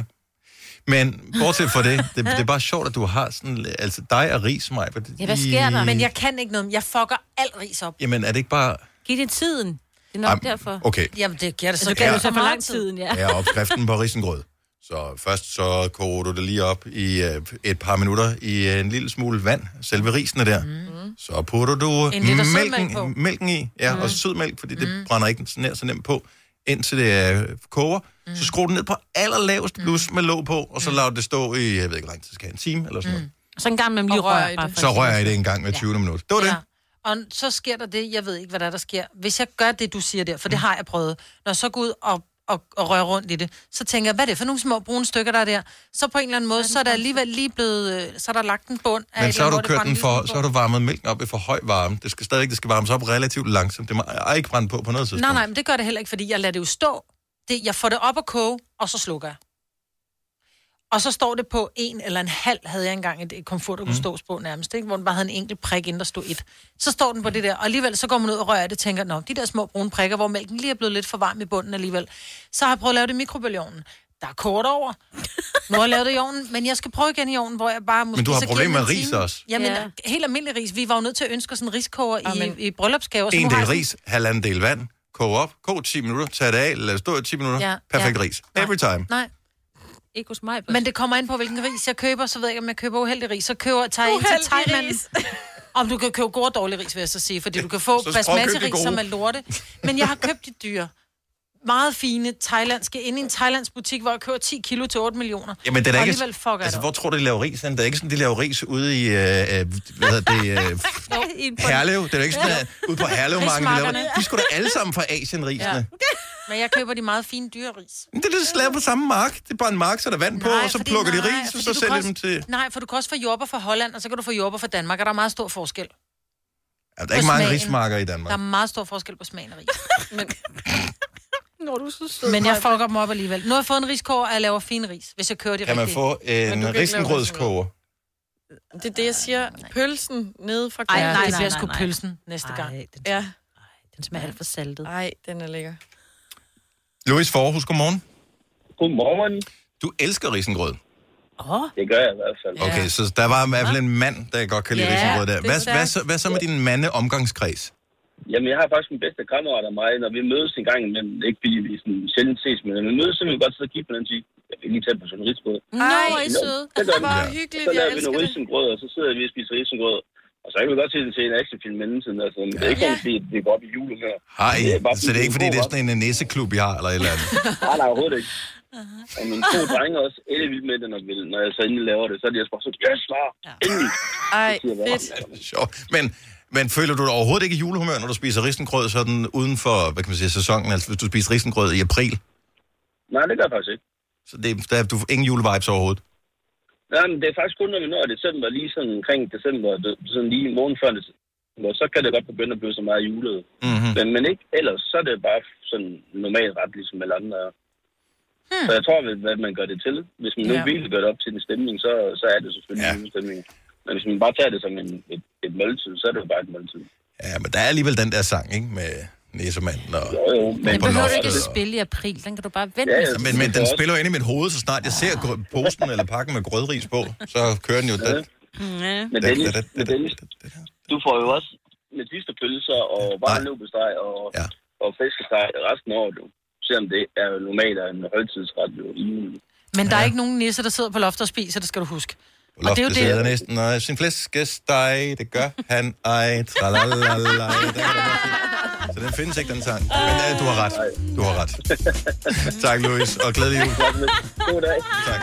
S1: Men bortset fra det er bare sjovt, at du har sådan, altså dig og ris, Maja.
S4: Ja, hvad sker der?
S2: Men jeg kan ikke noget, jeg fucker alt ris op.
S1: Jamen, er det ikke bare...
S4: Giv det tiden. Det er nok derfor.
S1: Okay.
S2: Jamen, det giver det så.
S4: Så kan du så for lang tiden, ja.
S1: Er opskriften på risengrød, Så først så koger du det lige op i et par minutter i en lille smule vand, selve risene der. Så putter du mælken i, og sødmælk, fordi det brænder ikke så nemt på, indtil det koger. Så skruer du ned på allerlavest blus med låg på, og så lader det stå i, jeg ved ikke, lang tid skal have, en time eller sådan noget.
S4: Så en gang med lige rører det.
S1: Så rører jeg det en gang med 20 minutter. Det var det.
S2: Og så sker det, jeg ved ikke, hvad der sker. Hvis jeg gør det, du siger der, for det har jeg prøvet. Når jeg så går ud og rører rundt i det, så tænker jeg, hvad er det for nogle små brune stykker, der er der? Så på en eller anden måde, så er der alligevel lige blevet, så er der lagt en bund af.
S1: Men så har du kørt den så har du varmet mælken op i for høj varme. Det skal varmes op relativt langsomt. Det må ikke brænde på noget tidspunkt.
S2: Nej, men det gør det heller ikke, fordi jeg lader det jo stå. Jeg får det op at koge, og så slukker jeg. Og så står det på 1 eller en halv, havde jeg engang et komfort, der kunne stås på nærmest, ikke? Hvor den bare havde en enkelt prik, inden der stod 1. Så står den på det der, og alligevel så går man ud og rører det og tænker, nå, de der små brune prikker, hvor mælken lige er blevet lidt for varm i bunden alligevel. Så har jeg prøvet at lave det i mikrobølgeovnen. Der er kort over. Nu har jeg lavet det i ovnen, men jeg skal prøve igen i ovnen, hvor jeg bare...
S1: Men du har problemer med ris også?
S2: Jamen, helt almindelig ris. Vi var jo nødt til at ønske sådan en riskoger i bryllupsgaver.
S1: En del ris, halvanden del vand, koge op, kog 10 minutter, tag det af, lad det stå i 10 minutter, perfekt ris. Every time.
S2: Nej.
S4: Ikke hos mig.
S2: Men det kommer ind på, hvilken ris jeg køber, så ved jeg ikke, om jeg køber uheldig ris. Så tager jeg en til tegmanden. Om du kan købe god og dårlig ris, vil jeg så sige, fordi du kan få basmati-ris, som er lorte. Men jeg har købt de dyre, meget fine thailandske, inde i en thailandsk butik, hvor jeg køber 10 kilo til 8 millioner.
S1: Jamen, det er
S2: ikke...
S1: Altså, hvor tror du, de laver ris? Det er ikke sådan, de laver ris ude i, Herlev. Det er ikke sådan, ude på Herlev-marken. De skulle da alle sammen fra Asien-risene. Ja.
S2: Men jeg køber de meget fine dyre ris.
S1: Men det er slaget på samme mark. Det er bare en mark, så der er vand på, og så plukker de ris, og så sælger dem til...
S2: Nej, for du kan også få jordbær fra Holland, og så kan du få jordbær fra Danmark, og der er meget stor forskel.
S1: Ja, der er ikke mange rismarker i Danmark.
S2: Der er meget stor forskel på smagen af ris. Men jeg fucker dem op alligevel. Nu har jeg fået en riskoger, og jeg laver fin ris, hvis jeg kører de rigtige.
S1: Kan man få en risengrødskoger?
S3: Det er det, jeg siger. Pølsen nede fra
S2: Ej, nej, det bliver sgu pølsen næste gang.
S4: Den smager alt for saltet.
S3: Nej, den er lækker.
S1: Louis Forhus, godmorgen.
S12: Godmorgen.
S1: Du elsker risengrød.
S12: Det gør jeg i hvert fald.
S1: Okay, så der var i hvert fald en mand, der godt kan lide risengrød der. Hvad så med din mandeomgangskreds?
S12: Jamen, jeg har faktisk min bedste kammerat af mig, når vi mødes en gang imellem, ikke fordi vi sådan sjældent ses, men når vi mødes, så vil vi godt sidde og kigge på den og sige, jeg vil lige tage på sådan en risengrød.
S3: Nej, hvor er I søde. Det var hyggeligt,
S12: jeg elsker det. Så laver vi noget risengrød, og så sidder vi og spiser risengrød. Og så kan vi godt se den til en actionfilm med den siden, altså, men det er ikke fordi, at det går op i julen her.
S1: Hej, så det er ikke fordi, det er sådan en næseklub, I har, eller et eller andet?
S12: Nej, overhovedet ikke. Og mine 2 drenge også ellevildt med det, når jeg så endelig laver det, så er de også bare så, yes, far, endelig.
S3: Ej, fedt.
S1: Sjovt. Men føler du dig overhovedet ikke i julehumør, når du spiser risengrød sådan uden for, hvad kan man sige, sæsonen, altså hvis du spiser risengrød i april?
S12: Nej, det gør jeg faktisk ikke.
S1: Så der er du ingen julevibes overhovedet?
S12: Nej, men det er faktisk kun, når vi når december, lige sådan omkring december, sådan lige morgen før december, så kan det godt begynde at blive så meget julet.
S1: Mm-hmm.
S12: Men ikke ellers, så er det bare sådan normalt ret, ligesom alle andre er. Så jeg tror, at man gør det til. Hvis man nu virkelig gør det op til en stemning, så er det selvfølgelig en stemning. Men hvis man bare tager det som et måltid, så er det jo bare et måltid.
S1: Ja, men der er alligevel den der sang, ikke? Med næsemanden og...
S12: Jo,
S4: men behøver du ikke at spille i april? Den kan du bare vente.
S1: Ja, men den spiller jo inde i mit hoved, så snart jeg ser posten eller pakken med grødris på, så kører den jo den.
S12: Men Dennis, du får jo også medisterpølser og varmløbesteg og fiskesteg resten af året, du. Selvom det er jo normalt en højtidsret jo i julen.
S2: Men der er ikke nogen nisse, der sidder på loftet og spiser, det skal du huske.
S1: På loftet sidder næsten, og sin flæskesteg, det gør han ej, tralalala. Så den findes ikke, den sang. Men du har ret. Du har ret. Tak, Louis, og glædelig jul.
S12: God dag.
S1: Tak.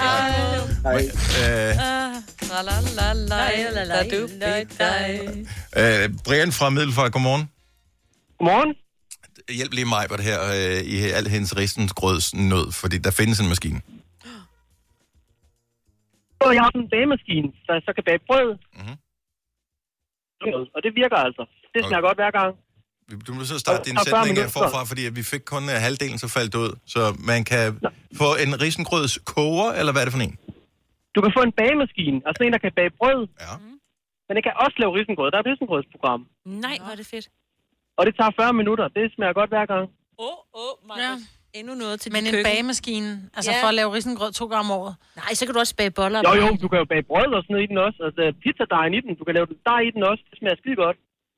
S1: Brian fra Middelfart, godmorgen.
S12: Godmorgen.
S1: Hjælp lige mig på det her i al hendes risengrødsnød, fordi der findes en maskine.
S12: Jeg har en bagemaskine, så kan bage brød. Mm-hmm. Og det virker altså. Det smager godt hver gang.
S1: Du må så starte din sætning forfra, fordi vi fik kun halvdelen, så faldt det ud. Så man kan få en risengrødskoger, eller hvad er det for en?
S12: Du kan få en bagemaskine, altså en, der kan bage brød.
S1: Ja.
S12: Men det kan også lave risengrød. Der er et risengrødsprogram.
S4: Nej, hvor er det fedt.
S12: Og det tager 40 minutter. Det smager godt hver gang.
S4: Endnu noget til
S2: men en bagemaskine, altså for at lave risengrød 2 gange om året.
S4: Nej, så kan du også bage boller.
S12: Jo, du kan jo bage brød og sådan noget i den også. Altså pizzadejen i den, du kan lave dej i den også. Det smager skide godt.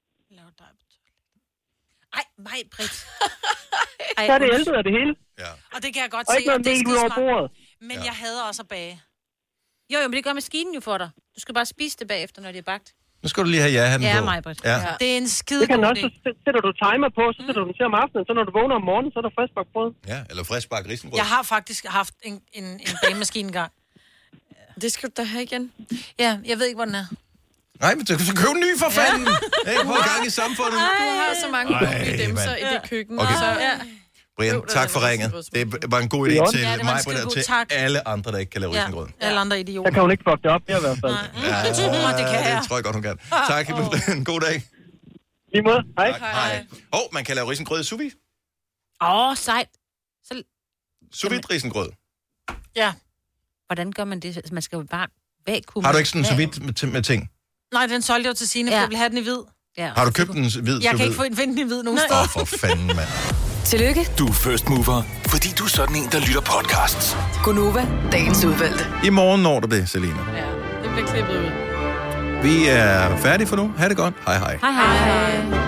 S2: Ej, mig, Britt.
S12: Så er det ældre af det hele.
S2: Ja. Og det kan jeg godt
S12: og
S2: se.
S12: Og ikke noget mel ud over bordet.
S2: Men jeg hader også at bage.
S4: Jo, men det gør maskinen jo for dig. Du skal bare spise det bagefter, når det er bagt.
S1: Nu skal du lige have ja-hatten på.
S4: Ja, Maj-Britt.
S1: Ja.
S2: Det er en skide
S20: Det kan
S2: god
S20: også,
S2: idé.
S20: sætter du timer på, så sætter du den til om aftenen, så når du vågner om morgenen, så er der friskbagt brød.
S1: Ja, eller friskbagt risengrød.
S2: Jeg har faktisk haft en bagemaskine engang.
S3: Det skal du da have igen.
S2: Ja, jeg ved ikke, hvor den er.
S1: Nej, men du kan købe en ny for fanden. Hey, hold gang i samfundet.
S3: Du har så mange gode demser i det køkken.
S1: Okay.
S3: Så,
S1: Brian, tak for ringet. Det var en god idé til mig, og til alle andre, der ikke kan lave risengrød.
S2: Alle andre idioter.
S20: Så kan hun ikke fuck det op her i hvert fald.
S2: Det
S1: tror jeg godt, hun kan. Tak, Brian. God dag.
S20: Lige måde. Hej.
S1: Hej. Man kan lave risengrød i sous vide.
S4: Sejt.
S1: Sous vide risengrød.
S2: Ja.
S4: Hvordan gør man det? Man skal jo bare vakuum.
S1: Har du ikke sådan en sous vide med ting?
S2: Nej, den solgte jeg til Signe, for jeg vil have den i hvid.
S4: Ja.
S1: Har du købt den hvid?
S2: Jeg kan ikke finde den i hvid nogen steder.
S1: For fanden, mand.
S11: Tillykke.
S5: Du er first mover, fordi du er sådan en, der lytter podcasts.
S11: Gunova, dagens udvalgte.
S1: I morgen når du det, Selina.
S3: Ja, det bliver klippet ud.
S1: Vi er færdige for nu. Ha' det godt. Hej hej.
S4: Hej hej.